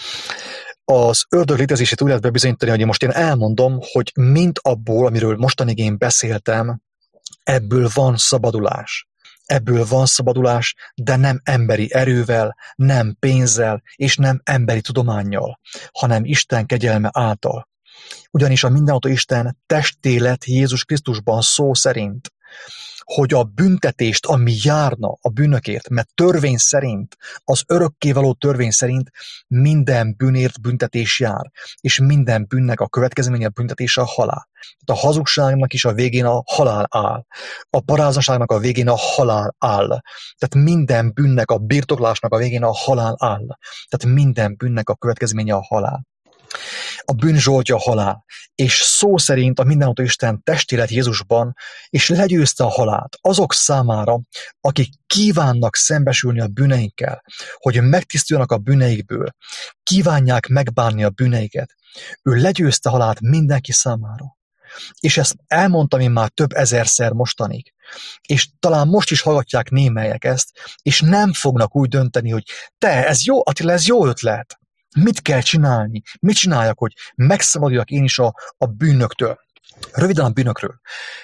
S1: Az ördög létezését úgy lehet bebizonyítani, hogy most én elmondom, hogy mind abból, amiről mostanig én beszéltem, ebből van szabadulás. Ebből van szabadulás, de nem emberi erővel, nem pénzzel, és nem emberi tudománnyal, hanem Isten kegyelme által. Ugyanis a mindenható Isten testé lett Jézus Krisztusban szó szerint, hogy a büntetést, ami járna a bűnökért, mert törvény szerint, az örökkévaló törvény szerint minden bűnért büntetés jár, és minden bűnnek a következménye a büntetése a halál. A hazugságnak is a végén a halál áll. A paráznaságnak a végén a halál áll. Tehát minden bűnnek, a birtoklásnak a végén a halál áll. Tehát minden bűnnek a következménye a halál. A bűn zsoltja a halál, és szó szerint a mindenható Isten testé lett Jézusban, és legyőzte a halált azok számára, akik kívánnak szembesülni a bűneikkel, hogy megtisztuljanak a bűneikből, kívánják megbánni a bűneiket. Ő legyőzte a halált mindenki számára. És ezt elmondtam én már több ezerszer mostanig. És talán most is hallgatják némelyek ezt, és nem fognak úgy dönteni, hogy te, ez jó, Attila, ez jó ötlet. Mit kell csinálni? Mit csináljak, hogy megszabaduljak én is a, a bűnöktől? Röviden a bűnökről.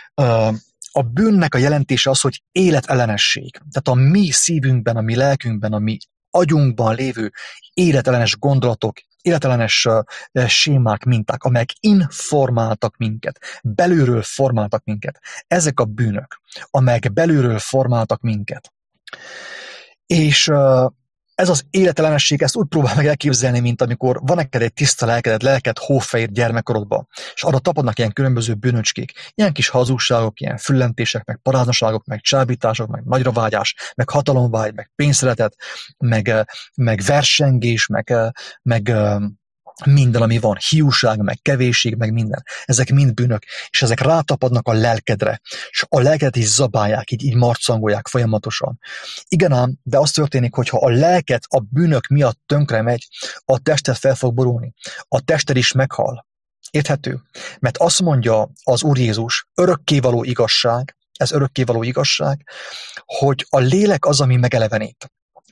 S1: A bűnnek a jelentése az, hogy életellenesség. Tehát a mi szívünkben, a mi lelkünkben, a mi agyunkban lévő életellenes gondolatok, életellenes sémák, minták, amelyek informáltak minket, belülről formáltak minket. Ezek a bűnök, amelyek belülről formáltak minket. És ez az életellenesség, ezt úgy próbál meg elképzelni, mint amikor van neked egy tiszta lelkedet, lelked hófehér gyermekkorodban, és arra tapadnak ilyen különböző bűnöcskék, ilyen kis hazugságok, ilyen füllentések, meg paráznaságok, meg csábítások, meg nagyravágyás, meg hatalomvágy, meg pénzszeretet, meg, meg versengés, meg, meg minden, ami van, hiúság, meg kevésség, meg minden. Ezek mind bűnök, és ezek rátapadnak a lelkedre, és a lelkedet is zabálják, így, így marcangolják folyamatosan. Igen ám, de az történik, hogyha a lelket a bűnök miatt tönkre megy, a tested fel fog borulni. A tested is meghal. Érthető? Mert azt mondja az Úr Jézus, örökkévaló igazság, ez örökkévaló igazság, hogy a lélek az, ami megelevenít.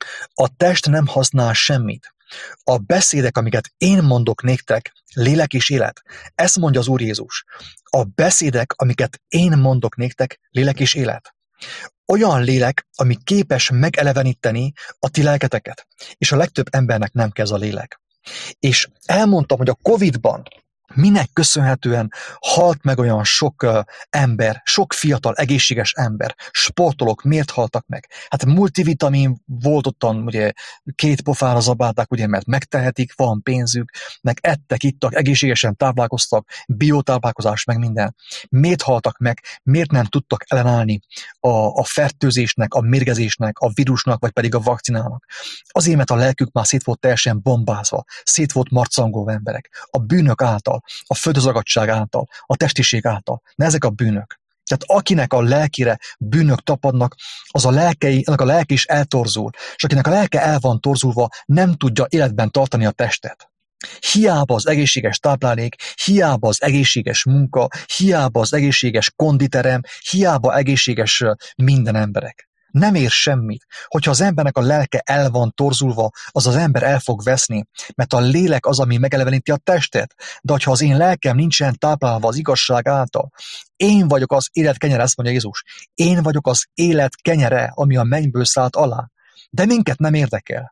S1: A test nem használ semmit. A beszédek, amiket én mondok néktek, lélek és élet. Ezt mondja az Úr Jézus. A beszédek, amiket én mondok néktek, lélek és élet. Olyan lélek, ami képes megeleveníteni a ti lelketeket. És a legtöbb embernek nem kell ez a lélek. És elmondtam, hogy a Covidban minek köszönhetően halt meg olyan sok uh, ember, sok fiatal, egészséges ember, sportolók miért haltak meg? Hát multivitamin volt ottan, ugye két pofára zabálták, ugye, mert megtehetik, van pénzük, meg ettek, ittak, egészségesen táplálkoztak, biotáplálkozás, meg minden. Miért haltak meg? Miért nem tudtak ellenállni a, a fertőzésnek, a mérgezésnek, a vírusnak, vagy pedig a vakcinának? Azért, mert a lelkük már szét volt teljesen bombázva, szét volt marcangolva emberek. A bűnök által, a földözagadtság által, a testiség által. Ne ezek a bűnök. Tehát akinek a lelkére bűnök tapadnak, az a lelkei, annak a lelke is eltorzul. És akinek a lelke el van torzulva, nem tudja életben tartani a testet. Hiába az egészséges táplálék, hiába az egészséges munka, hiába az egészséges konditerem, hiába egészséges minden emberek. Nem ér semmit. Hogyha az embernek a lelke el van torzulva, az az ember el fog veszni, mert a lélek az, ami megeleveníti a testet. De hogyha az én lelkem nincsen táplálva az igazság által, én vagyok az élet kenyere, ezt mondja Jézus. Én vagyok az élet kenyere, ami a mennyből szállt alá. De minket nem érdekel.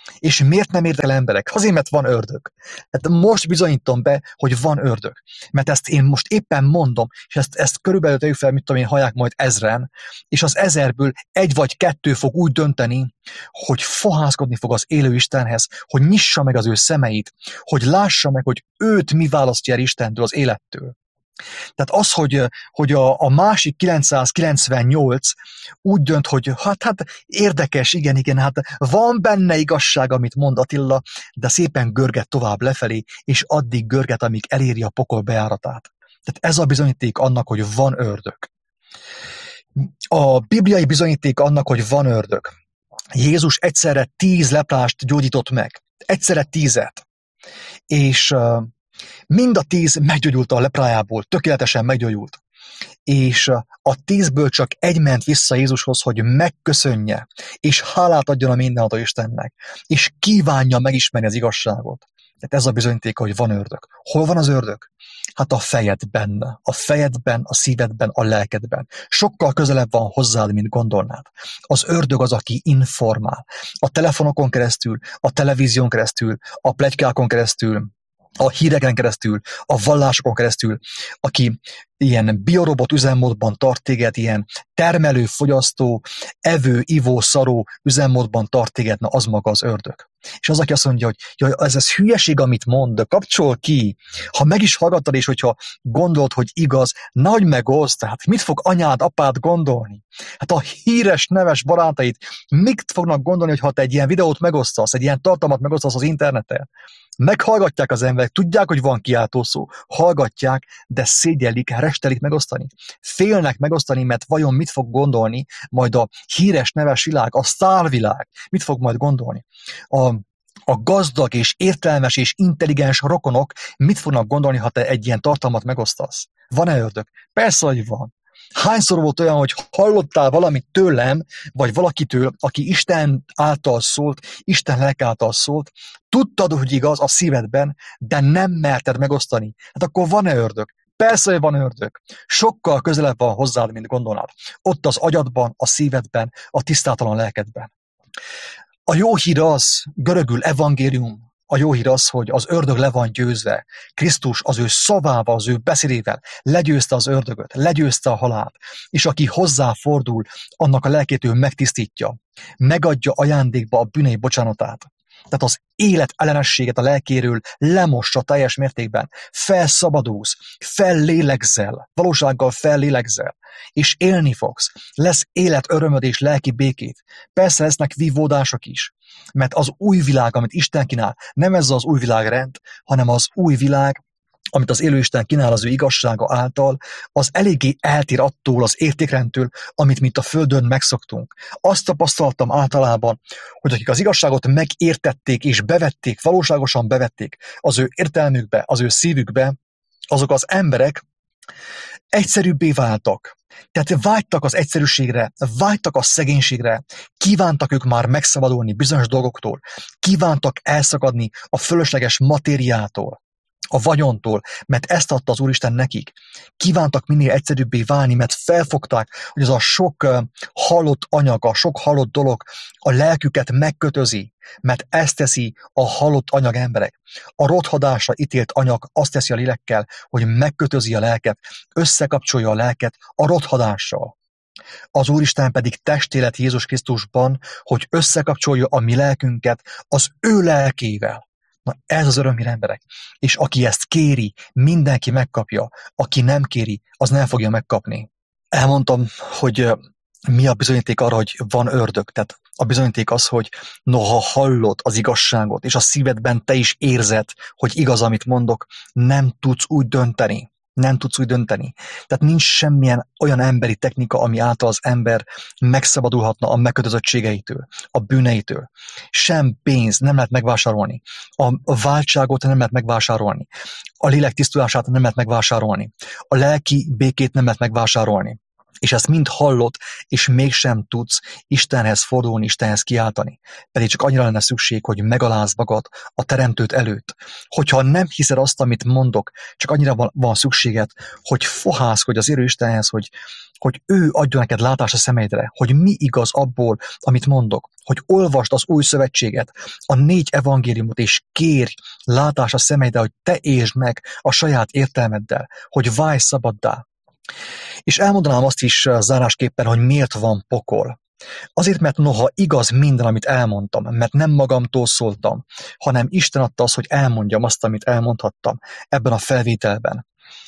S1: És miért nem értek el emberek? Azért, mert van ördög. Hát most bizonyítom be, hogy van ördög. Mert ezt én most éppen mondom, és ezt, ezt körülbelül tegyük fel, mit tudom én, hallják majd ezren, és az ezerből egy vagy kettő fog úgy dönteni, hogy fohászkodni fog az élő Istenhez, hogy nyissa meg az ő szemeit, hogy lássa meg, hogy őt mi választja el Istentől, az élettől. Tehát az, hogy, hogy a, a másik kilencszázkilencvennyolc úgy dönt, hogy hát, hát érdekes, igen, igen, hát van benne igazság, amit mond Attila, de szépen görget tovább lefelé, és addig görget, amíg eléri a pokol bejáratát. Tehát ez a bizonyíték annak, hogy van ördög. A bibliai bizonyíték annak, hogy van ördög. Jézus egyszerre tíz leprást gyógyított meg. Egyszerre tízet. És uh, mind a tíz meggyógyult a leprájából, tökéletesen meggyógyult. És a tízből csak egy ment vissza Jézushoz, hogy megköszönje, és hálát adjon a mindenható Istennek, és kívánja megismerni az igazságot. Tehát ez a bizonyíték, hogy van ördög. Hol van az ördög? Hát a fejedben, a fejedben, a szívedben, a lelkedben. Sokkal közelebb van hozzád, mint gondolnád. Az ördög az, aki informál. A telefonokon keresztül, a televízión keresztül, a pletykákon keresztül, a híreken keresztül, a vallásokon keresztül, aki ilyen biorobot üzemmódban tart téged, ilyen termelő, fogyasztó, evő, ivó, szaró üzemmódban tart téged, na az maga az ördög. És az, aki azt mondja, hogy jaj, ez, ez hülyeség, amit mond, de kapcsol ki, ha meg is hallgattad, és hogyha gondolod, hogy igaz, nehogy megoszd, tehát mit fog anyád, apád gondolni? Hát a híres, neves barátaid mit fognak gondolni, hogy ha te egy ilyen videót megosztasz, egy ilyen tartalmat megosztasz az interneten? Meghallgatják az emberek, tudják, hogy van kiáltószó, hallgatják, de szégyellik, restelik megosztani. Félnek megosztani, mert vajon mit fog gondolni majd a híres, neves világ, a sztárvilág, mit fog majd gondolni. A, a gazdag és értelmes és intelligens rokonok mit fognak gondolni, ha te egy ilyen tartalmat megosztasz? Van-e ördög? Persze, hogy van. Hányszor volt olyan, hogy hallottál valamit tőlem, vagy valakitől, aki Isten által szólt, Isten lelke által szólt, tudtad, hogy igaz a szívedben, de nem merted megosztani. Hát akkor van-e ördög? Persze, hogy van ördög. Sokkal közelebb van hozzád, mint gondolnád. Ott az agyadban, a szívedben, a tisztátalan lelkedben. A jó hír az, görögül evangélium, a jó hír az, hogy az ördög le van győzve. Krisztus az ő szavával, az ő beszédével legyőzte az ördögöt, legyőzte a halált, és aki hozzáfordul, annak a lelkét ő megtisztítja, megadja ajándékba a bűnei bocsánatát. Tehát az élet ellenességet a lelkéről lemossa teljes mértékben. Felszabadulsz, fellélegzel, valósággal fellélegzel, és élni fogsz. Lesz élet örömöd és lelki békét. Persze lesznek vívódások is, mert az új világ, amit Isten kínál, nem ez az új világrend, hanem az új világ, amit az élő Isten kínál az ő igazsága által, az eléggé eltér attól az értékrendtől, amit mint a Földön megszoktunk. Azt tapasztaltam általában, hogy akik az igazságot megértették és bevették, valóságosan bevették az ő értelmükbe, az ő szívükbe, azok az emberek egyszerűbbé váltak. Tehát vágytak az egyszerűségre, vágytak a szegénységre, kívántak ők már megszabadulni bizonyos dolgoktól, kívántak elszakadni a fölösleges matériától, a vagyontól, mert ezt adta az Úristen nekik. Kívántak minél egyszerűbbé válni, mert felfogták, hogy az a sok uh, halott anyag, a sok halott dolog a lelküket megkötözi, mert ezt teszi a halott anyag emberek. A rothadásra ítélt anyag azt teszi a lélekkel, hogy megkötözi a lelket, összekapcsolja a lelket a rothadással. Az Úristen pedig testélet Jézus Krisztusban, hogy összekapcsolja a mi lelkünket az ő lelkével. Na ez az örömhír, emberek. És aki ezt kéri, mindenki megkapja. Aki nem kéri, az nem fogja megkapni. Elmondtam, hogy mi a bizonyíték arra, hogy van ördög. Tehát a bizonyíték az, hogy noha hallod az igazságot, és a szívedben te is érzed, hogy igaz, amit mondok, nem tudsz úgy dönteni. Nem tudsz úgy dönteni. Tehát nincs semmilyen olyan emberi technika, ami által az ember megszabadulhatna a megkötözöttségeitől, a bűneitől. Sem pénz nem lehet megvásárolni. A váltságot nem lehet megvásárolni. A lélek tisztulását nem lehet megvásárolni. A lelki békét nem lehet megvásárolni. És ezt mind hallott, és mégsem tudsz Istenhez fordulni, Istenhez kiáltani. Pedig csak annyira lenne szükség, hogy megalázd magad a Teremtőt előtt. Hogyha nem hiszed azt, amit mondok, csak annyira van, van szükséged, hogy fohászkodj az élő Istenhez, hogy, hogy ő adjon neked látást a szemeidre, hogy mi igaz abból, amit mondok, hogy olvasd az új szövetséget, a négy evangéliumot, és kérj látást a szemeidre, hogy te értsd meg a saját értelmeddel, hogy válj szabaddá. És elmondanám azt is zárásképpen, hogy miért van pokol. Azért, mert noha igaz minden, amit elmondtam, mert nem magamtól szóltam, hanem Isten adta azt, hogy elmondjam azt, amit elmondhattam ebben a felvételben.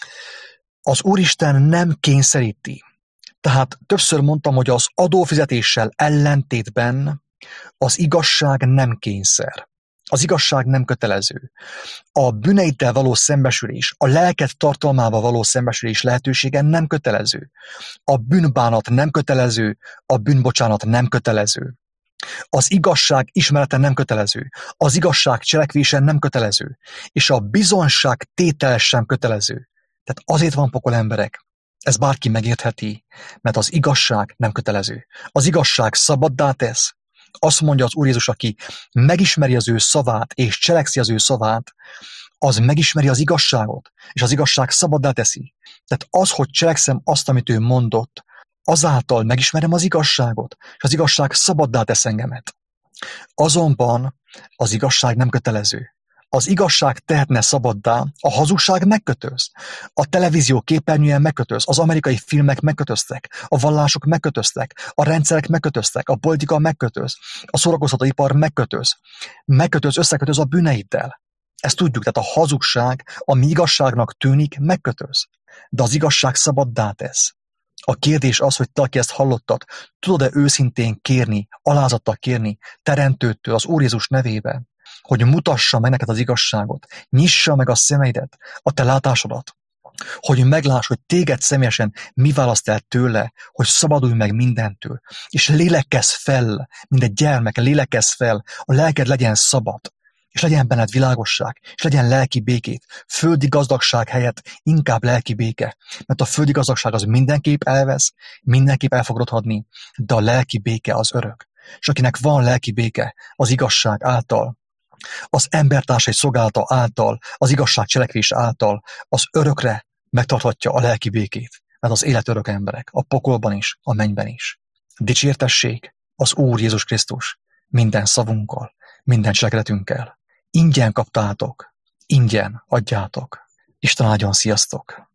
S1: Az Úristen nem kényszeríti. Tehát többször mondtam, hogy az adófizetéssel ellentétben az igazság nem kényszer. Az igazság nem kötelező. A bűneiddel való szembesülés, a lelked tartalmával való szembesülés lehetősége nem kötelező. A bűnbánat nem kötelező, a bűnbocsánat nem kötelező. Az igazság ismerete nem kötelező, az igazság cselekvése nem kötelező, és a bizonyság tétel sem kötelező. Tehát azért van pokol, emberek. Ez bárki megértheti, mert az igazság nem kötelező. Az igazság szabaddá tesz. Azt mondja az Úr Jézus, aki megismeri az ő szavát, és cselekszi az ő szavát, az megismeri az igazságot, és az igazság szabaddá teszi. Tehát az, hogy cselekszem azt, amit ő mondott, azáltal megismerem az igazságot, és az igazság szabaddá tesz engemet. Azonban az igazság nem kötelező. Az igazság tehetne szabaddá, a hazugság megkötöz. A televízió képernyőjén megkötöz, az amerikai filmek megkötöztek, a vallások megkötöztek, a rendszerek megkötöztek, a politika megkötöz, a szórakoztatóipar megkötöz. Megkötöz, összekötöz a bűneiddel. Ezt tudjuk, tehát a hazugság, ami igazságnak tűnik, megkötöz. De az igazság szabaddá tesz. A kérdés az, hogy te, aki ezt hallottad, tudod-e őszintén kérni, alázattal kérni Teremtőtől az Úr Jézus nevében, hogy mutassa meg neked az igazságot, nyissa meg a szemeidet, a te látásodat, hogy megláss, hogy téged személyesen mi választ el tőle, hogy szabadulj meg mindentől, és lélekezz fel, mint egy gyermek, lélekezz fel, a lelked legyen szabad, és legyen benned világosság, és legyen lelki békét, földi gazdagság helyett inkább lelki béke, mert a földi gazdagság az mindenképp elvesz, mindenképp el fogod adni, de a lelki béke az örök. És akinek van lelki béke az igazság által, az embertársai szolgálata által, az igazság cselekvés által, az örökre megtarthatja a lelki békét, mert az élet örök emberek, a pokolban is, a mennyben is. Dicsértessék az Úr Jézus Krisztus minden szavunkkal, minden cselekedetünkkel. Ingyen kaptátok, ingyen adjátok. Isten áldjon, sziasztok!